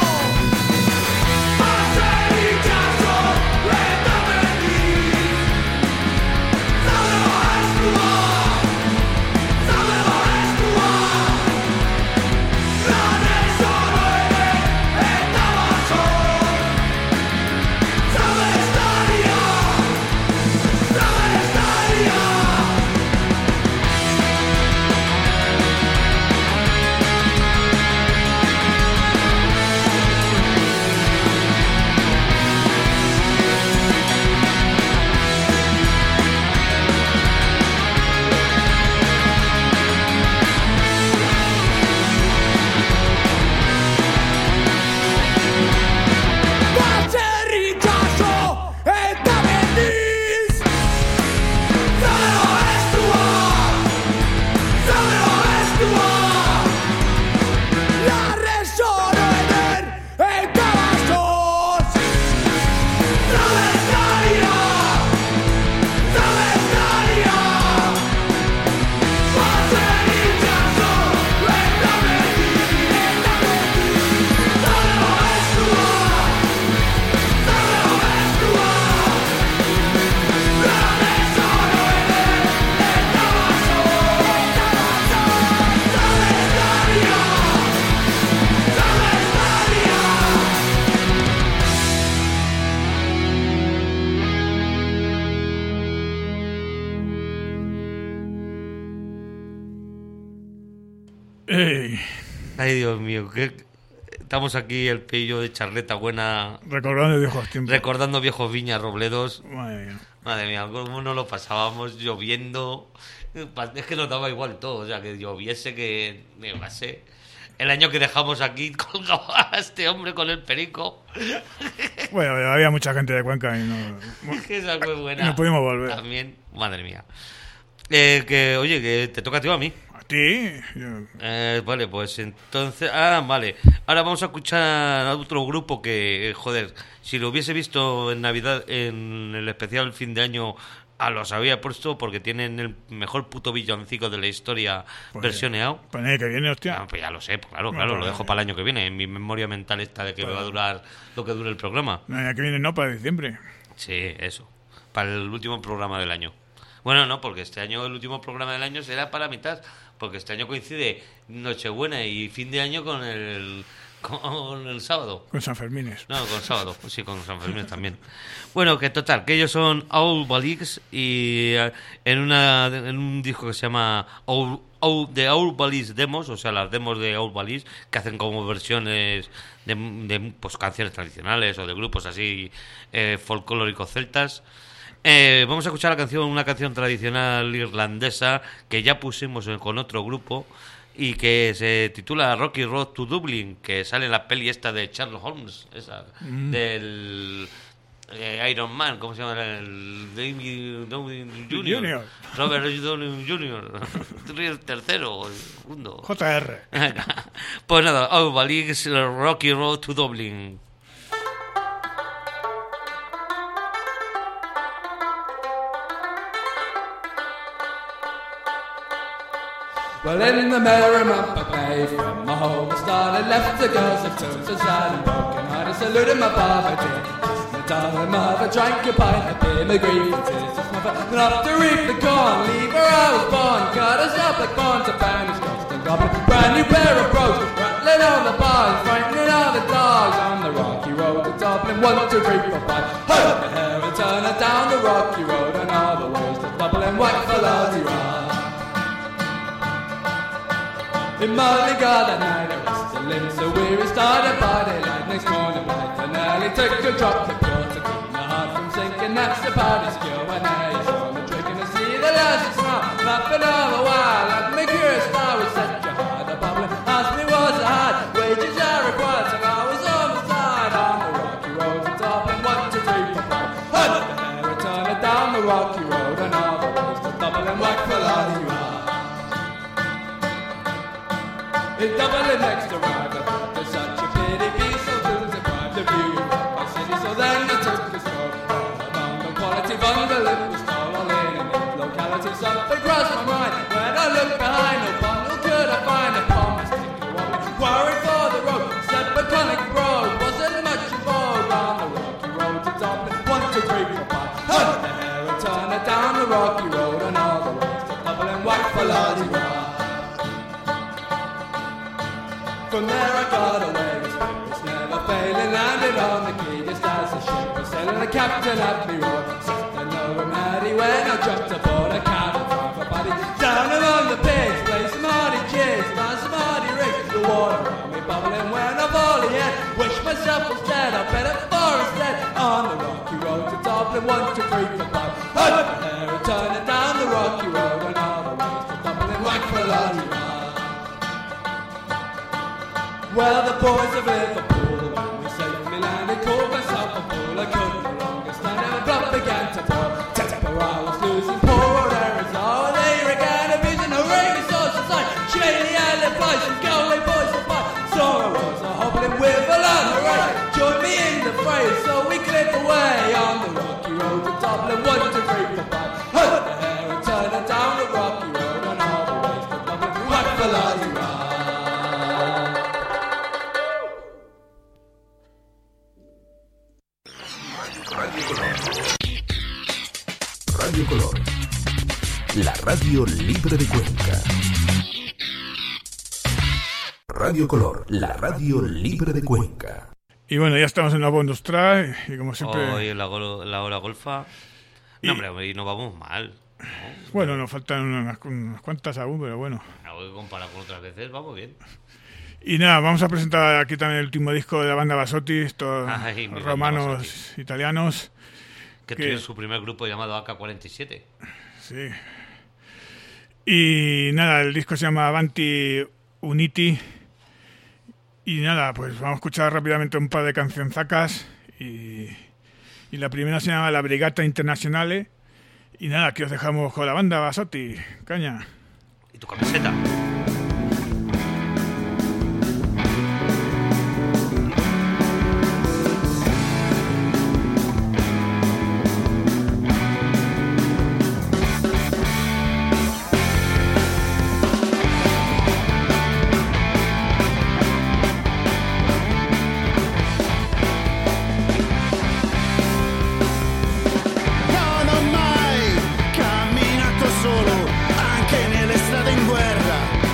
Pasen itxaso eta mendiz Zaude babestua Zaude babestua Zaude sobere eta baso Zaude estaria Zaude estaria Baserritxaso eta mendiz Zaude babestua Zaude babestua Larre zoro eder eta basoz Zaude estaria Zaude estaria Baserritxaso eta mendiz Zaude babestua Ey, Ay, Dios mío, que estamos aquí el pillo de charleta buena, recordando viejos tiempos. recordando viejos Viñas Robledos. Madre mía. Madre mía, cómo nos lo pasábamos lloviendo. Es que nos daba igual todo, o sea, que lloviese, que me pasé. El año que dejamos aquí colgado a este hombre con el perico. Bueno, había mucha gente de Cuenca y no, Que esa fue buena. no pudimos volver. También, madre mía. Oye, que te toca a ti o a mí. ¿A ti? Yo- Vale, pues entonces... Ah, vale. Ahora vamos a escuchar a otro grupo que, joder, si lo hubiese visto en Navidad, en el especial fin de año, los había puesto porque tienen el mejor puto villancico de la historia Pues versioneado. Pues el año que viene, hostia. Ah, pues ya lo sé, pues claro, Bueno, claro, lo pues, dejo para el año que viene, en mi memoria mental esta de que me va a durar lo que dure el programa. No, el año que viene no, para diciembre. Sí, eso. Para el último programa del año. Bueno, no, porque este año el último programa del año será para mitad, porque este año coincide Nochebuena y fin de año con el sábado. Con San Fermines. No, con sábado, sí, con San Fermín también. Bueno, que total, que ellos son Owl Balix y en un disco que se llama The Owl Balix Demos, o sea, las demos de Owl Balix, que hacen como versiones de pues, canciones tradicionales o de grupos así folclóricos celtas. Vamos a escuchar una canción tradicional irlandesa que ya pusimos con otro grupo y que se titula Rocky Road to Dublin, que sale en la peli esta de Sherlock Holmes, esa del Iron Man, ¿cómo se llama? El Downey Jr. Robert Downey Jr. el tercero o el segundo. JR. Pues nada, Balix Rocky Road to Dublin. Well, in the Merrimack Bay from my home I started, left the girls of toes and sad and broken hearted, saluted my poverty. Kissed my darling mother, drank a pint of beer, my grief and tears, just mother. Went off to reap the corn, leave where I was born, cut us up like bonds of Spanish Coast and Goblin. Brand new pair of brogues, rattling all the bars, frightening all the dogs on the rocky road to Dublin. 1, 2, 3, 4, 5. Hey, the hair and turn it down the rocky road and all the ways to Dublin. Whack for Lottie Rock. In Mullingar that night I rested limbs so weary, started by daylight, next morning bright and early, took a drop of pure to keep my heart from sinking. That's the party's cure when I saw the drinking to see the lassie smile, laughing all the while at me curious star would set your heart a bubbling. Asked me was I had wages I required, and I was on the side on the rocky road to Dublin. 1, 2, 3, 4, 5. Hey, the hair and turn it down the rocky road and all the ways to Dublin. Whack for Lottie Rock. In Dublin next arrived, I thought there's such a pity, be so soon deprived of view of my city. So then I took the stroll among the quality bundle, it was tall, all in a neat locality. Something crossed my mind when I looked behind, no bundle could I find upon this particular one. Quarried for the road, said Bucolic Road, wasn't much in vogue on the rocky road to Dublin. 1, 2, 3, 4, 5. Hey, the hair and turn it down the rocky road and all the ways to Dublin. Whack for Lottie Rock. From there I got away with spirits never failing, landed on the quay just as the ship was sailing. The captain had me roared, said I know I'm Harry when I jumped aboard a cattle driver body. Down among the pigs, play some hardy jigs, find some hardy rigs, the water around me bubbling when I fall in. Wish myself was dead, I bet a forest dead on the rocky road to Dublin. 1, 2, 3, 4, 5. Hey, the hair and turn it down the rocky road and all the ways to Dublin. Whack for Lottie Rock. Well, the boys of Liverpool, when we safely landed, called myself a fool. I couldn't no longer stand it, my blood began to pour. Temper I was losing, poor old Arizona. They began abusing the rainy social side. She made the alley flies and Galway boys to fight. So I was a hobbling with a lot of right. Joined me in the fray, so we clipped away on the rocky road to Dublin. 1, 2, 3, 4, 5. Hey, the hair and turn it down the rocky road and all the ways to Dublin. Whack for Lottie Rock. Radio Color, la radio libre de Cuenca. Radio Color, la radio libre de Cuenca. Y bueno, ya estamos en la bonus track y como siempre... Hoy en la hora golfa... No, hombre, y no vamos mal, ¿no? Bueno, nos faltan unas cuantas aún, pero bueno. No, comparado con otras veces, vamos bien. Y nada, vamos a presentar aquí también el último disco de la banda Basotti, estos romanos Basotti, italianos. Que tiene su primer grupo llamado AK-47. Sí. Y nada, el disco se llama Avanti Uniti. Y nada, pues vamos a escuchar rápidamente un par de cancionzacas. Y la primera se llama La Brigata Internazionale. Y nada, aquí os dejamos con la banda Basotti. Caña. ¿Y tu camiseta? Non ho mai camminato solo, anche nelle strade in guerra.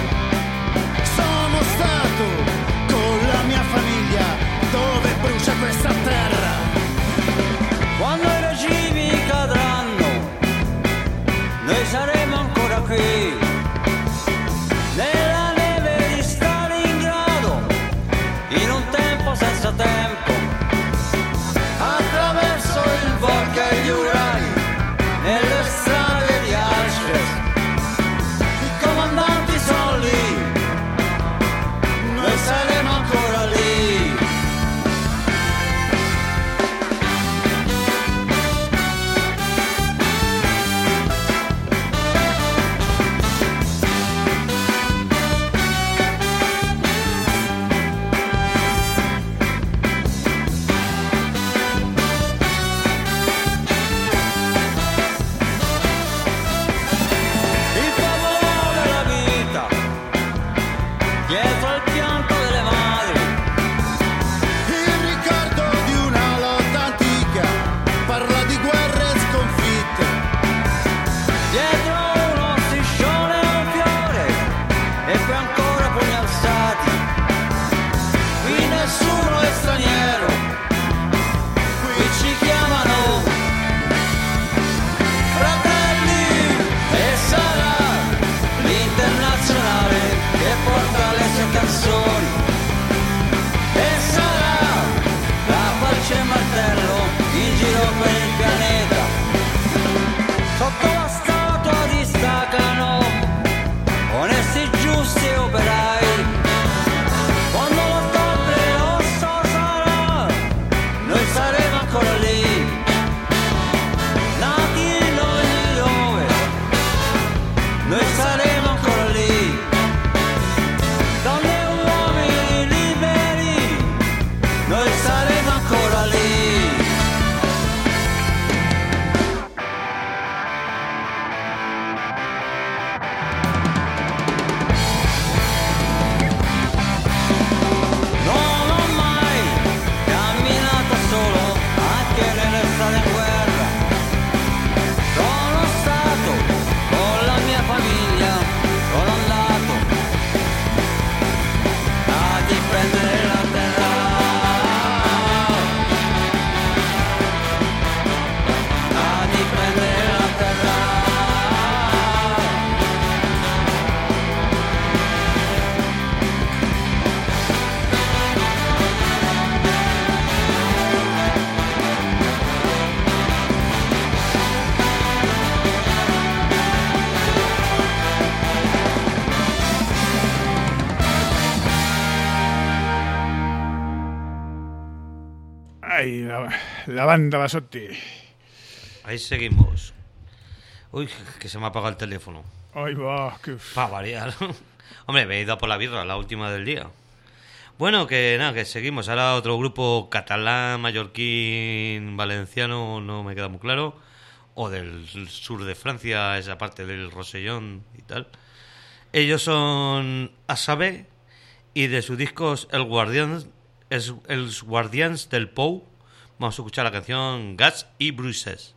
Ay, la banda Basotti. Ahí seguimos. Uy, que se me ha apagado el teléfono. Ay, va, que... Para variar. Hombre, me he ido a por la birra, la última del día. Bueno, que nada, que seguimos. Ahora otro grupo catalán, mallorquín, valenciano, no me queda muy claro. O del sur de Francia, esa parte del Rosellón y tal. Ellos son Asabe y de sus discos Els Guardians del Pou vamos a escuchar la canción Gats y Bruises.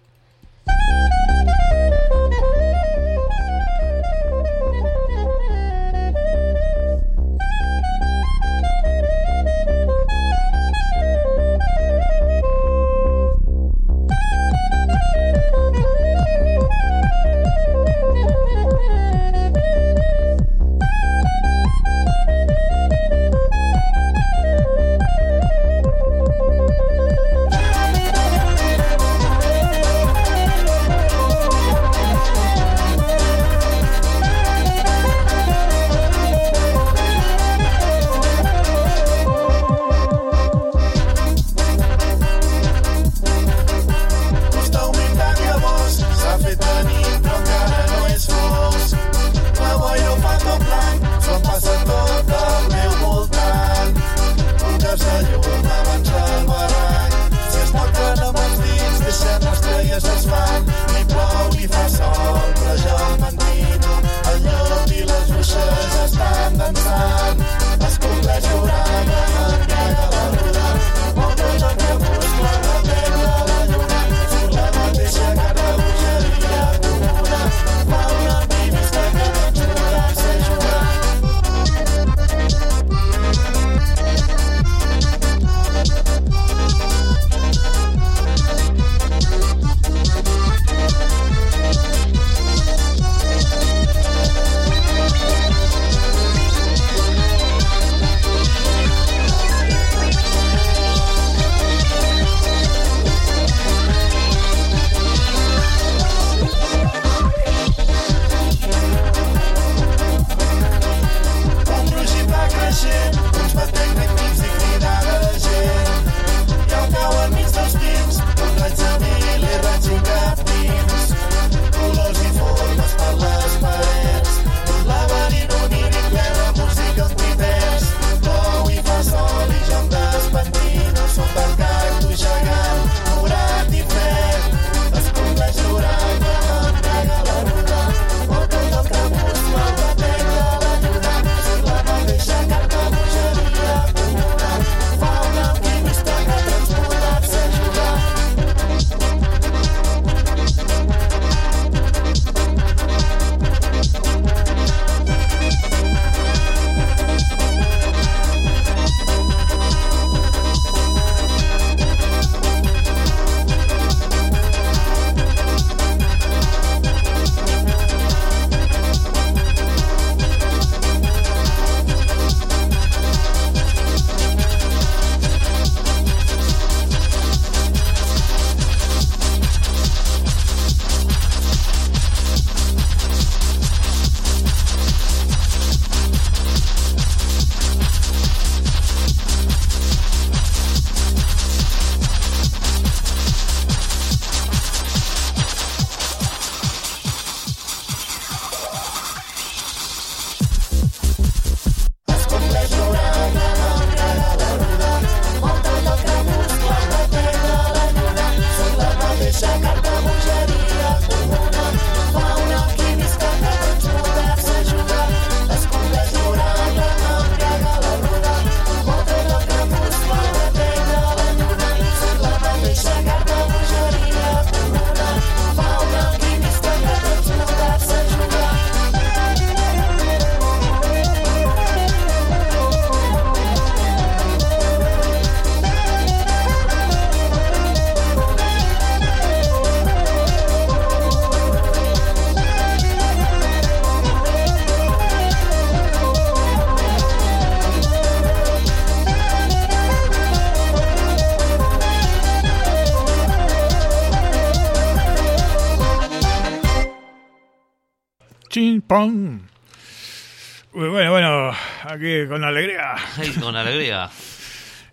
Chin, pong. Bueno, aquí con alegría. Ay, con alegría.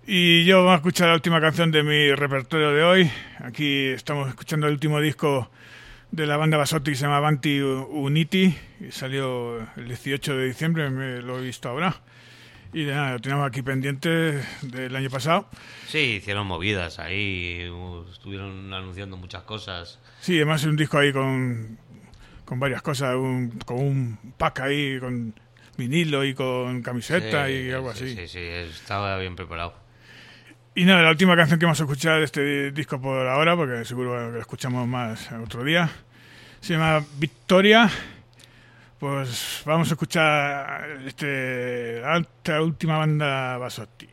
Y yo voy a escuchar la última canción de mi repertorio de hoy. Aquí estamos escuchando el último disco de la banda Basotti que se llama Avanti Uniti. Y salió el 18 de diciembre, me lo he visto ahora. Y de nada, lo teníamos aquí pendiente del año pasado. Sí, hicieron movidas ahí, estuvieron anunciando muchas cosas. Sí, además es un disco ahí con varias cosas, con un pack ahí, con vinilo y con camiseta y algo así. Sí, estaba bien preparado. Y nada, la última canción que vamos a escuchar de este disco por ahora, porque seguro que lo escuchamos más otro día, se llama Victoria. Pues vamos a escuchar esta última banda Basotti.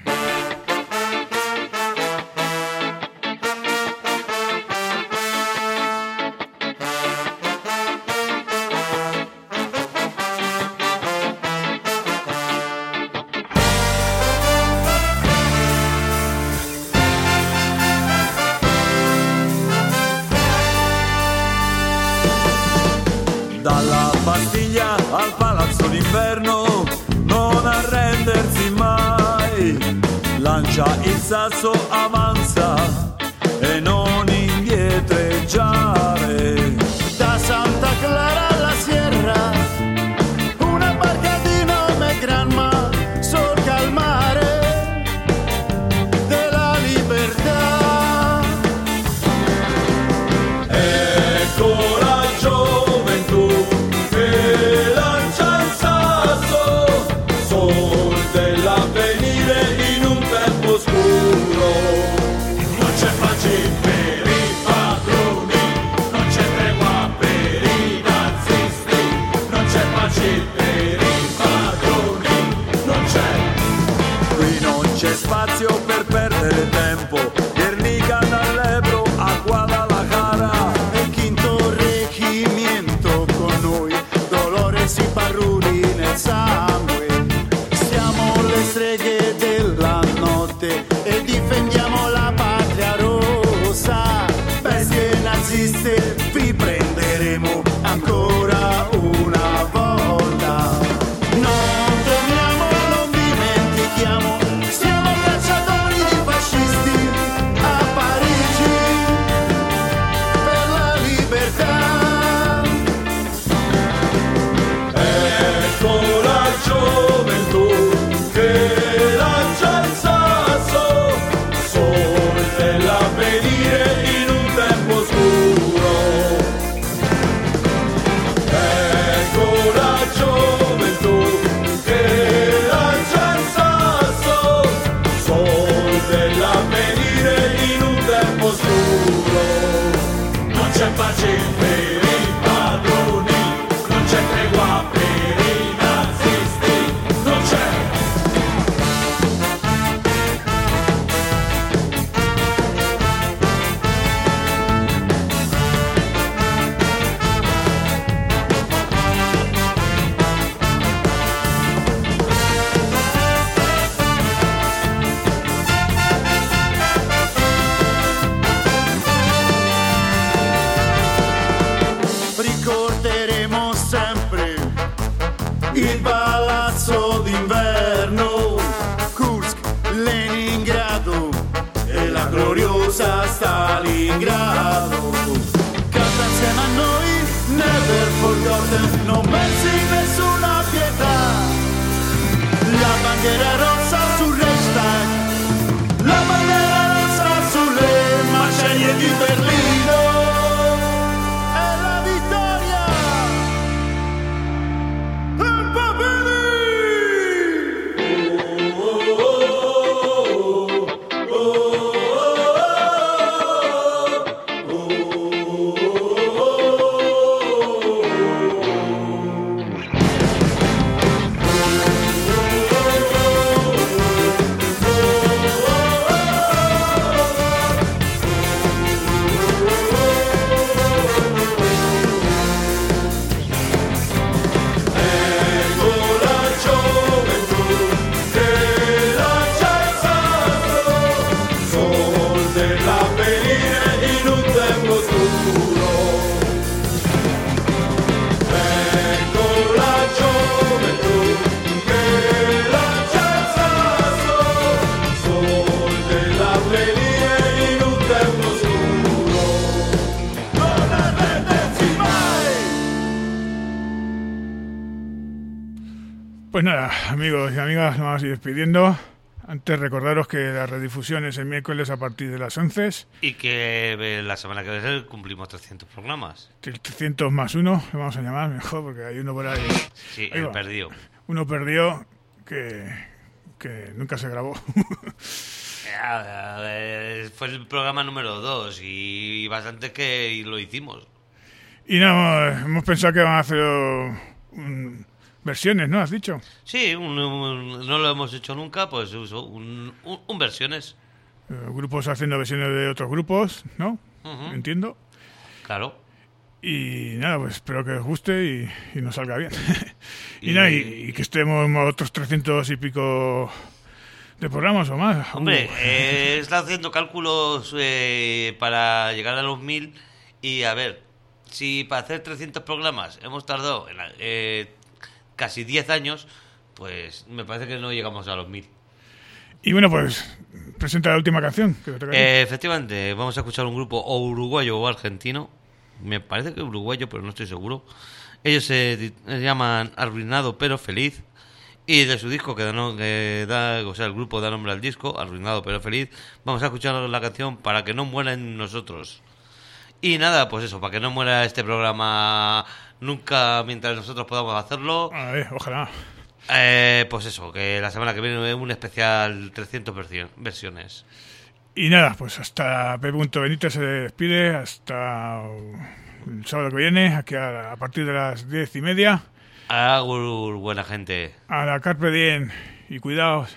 Dalla Bastiglia al Palazzo d'Inverno, non arrendersi mai, lancia il sasso, avanza e non indietreggiare. Da Santa Clara alla Sierra, una barca di nome Granma solca il mare della libertà. Ecco la gioventù che lancia il sasso, sol dell'avvenire in un tempo scuro. Non c'è pace per i padroni, non c'è tregua per i nazisti, non c'è pace per i padroni, non c'è. Qui non c'è spazio per perdere tempo, Guernica dall'Ebro a Guadalajara. E Quinto Regimiento con noi, Dolores y Barruni nel sangue. Siamo le streghe della notte e difendiamo la patria rossa. Bestie naziste vi prenderemo ancora una volta. Non torniamo, non dimentichiamo, siamo cacciatori di fascisti a Parigi per la libertà. Ecco la gioventù che lancia il sasso, sol dell'avvenire in un tempo scuro. Ecco la gioventù che lancia il sasso, sol dell'avvenire in un tempo scuro. Non c'è pace per i padroni, non c'è tregua per i nazisti, non c'è. Ricorderemo sempre il palazzo d'inverno, Kursk, Leningrado e la gloriosa Stalingrado. Canta insieme a noi, never forgotten, non pensi nessuna pietà. La bandiera rossa sul Reichstag, la bandiera rossa sulle macerie di Berlino. Pues nada, amigos y amigas, nos vamos a ir despidiendo. Antes recordaros que la redifusión es el miércoles a partir de las 11. Y que la semana que viene cumplimos 300 programas. 300 más uno, le vamos a llamar mejor, porque hay uno por ahí. Sí, ahí el va. perdido. Uno perdió que nunca se grabó. Fue el programa número 2 y bastante que lo hicimos. Y no, hemos pensado que van a hacer versiones, ¿no? ¿Has dicho? Sí, no lo hemos hecho nunca, pues un versiones. Grupos haciendo versiones de otros grupos, ¿no? Uh-huh. Entiendo. Claro. Y nada, pues espero que os guste y nos salga bien. y que estemos otros 300 y pico de programas o más. Hombre, he estado haciendo cálculos para llegar a los 1000 y a ver, si para hacer 300 programas hemos tardado casi 10 años, pues me parece que no llegamos a los 1000. Y bueno, pues presenta la última canción. Que te toca a ti. Efectivamente, vamos a escuchar un grupo o uruguayo o argentino. Me parece que uruguayo, pero no estoy seguro. Ellos se llaman Arruinado pero Feliz. Y de su disco el grupo da nombre al disco, Arruinado pero Feliz, vamos a escuchar la canción Para que no muera en nosotros. Y nada, pues eso, para que no muera este programa nunca mientras nosotros podamos hacerlo. A ver, ojalá. Pues eso, que la semana que viene un especial 300 versiones. Y nada, pues hasta P. Benítez se despide, hasta el sábado que viene, aquí a partir de las 10:30. Agur, buena gente. A la carpe diem y cuidaos.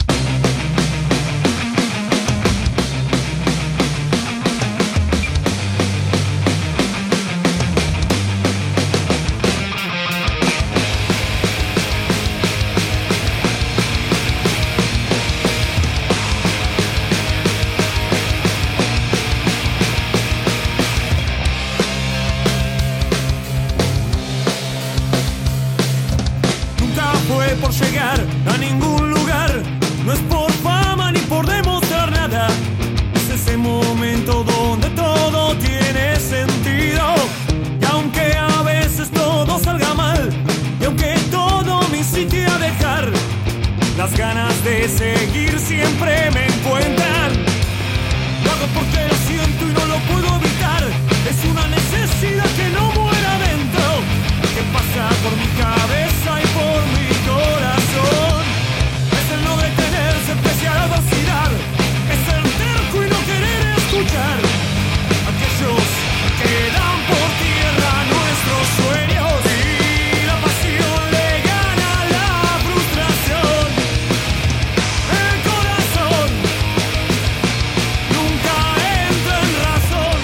Por llegar a ningún lugar, no es por fama ni por demostrar nada, es ese momento donde todo tiene sentido. Y aunque a veces todo salga mal, y aunque todo me incite a dejar, las ganas de seguir siempre me encuentran. Lo hago porque lo siento y no lo puedo evitar, es una necesidad que no muera dentro, que pasa por mi cabeza y por mi corazón. Es el no detenerse pese a la adversidad, es ser terco y no querer escuchar aquellos que dan por tierra nuestros sueños. Y la pasión le gana a la frustración. El corazón nunca entra en razón.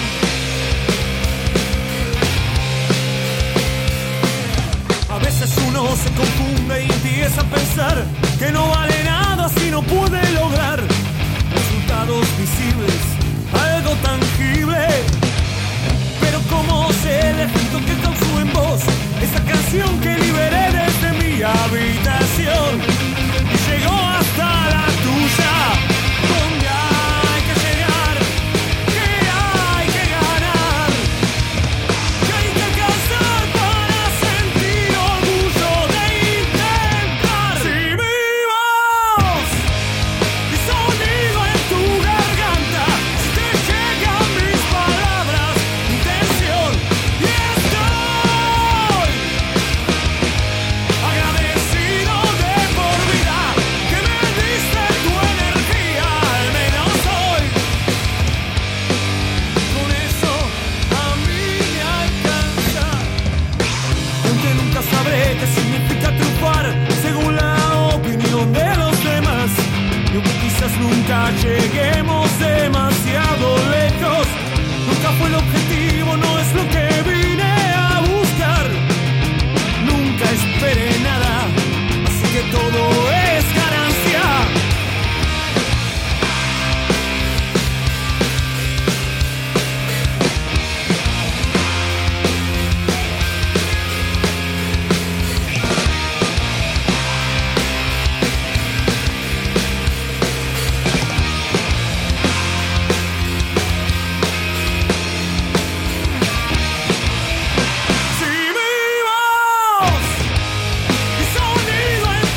A veces uno se confunde y empieza a pensar que no vale nada si no puede lograr resultados visibles, algo tangible. Pero como sé el efecto que causó en vos esta canción que liberé desde mi habitación y llegó hasta la tuya, donde hay que llegar, que hay que ganar, que hay que alcanzar para sentir orgullo de intentar. Si mi voz y sonido en tu garganta, si te llegan mis palabras, intención, y estoy agradecido de por vida que me diste tu energía, al menos hoy. Con eso a mí me alcanza. Aunque nunca sabré qué significa triunfar según la opinión de los demás, y aunque quizás nunca lleguemos demasiado lejos, nunca fue el objetivo, no es lo que vine a buscar. Nunca esperé nada, así que todo es ganancia. Si mi voz y sonido en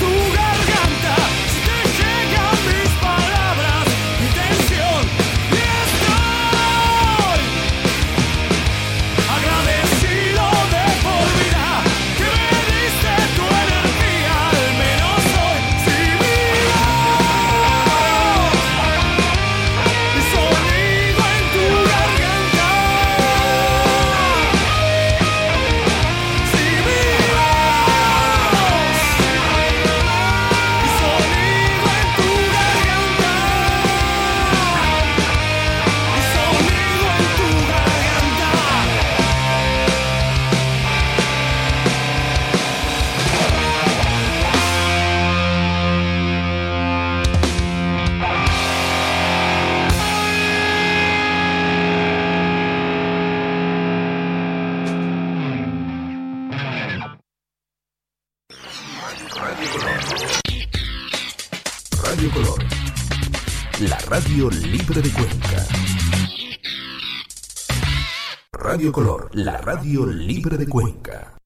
Radio Color. La radio libre de Cuenca. Radio Color, la radio libre de Cuenca.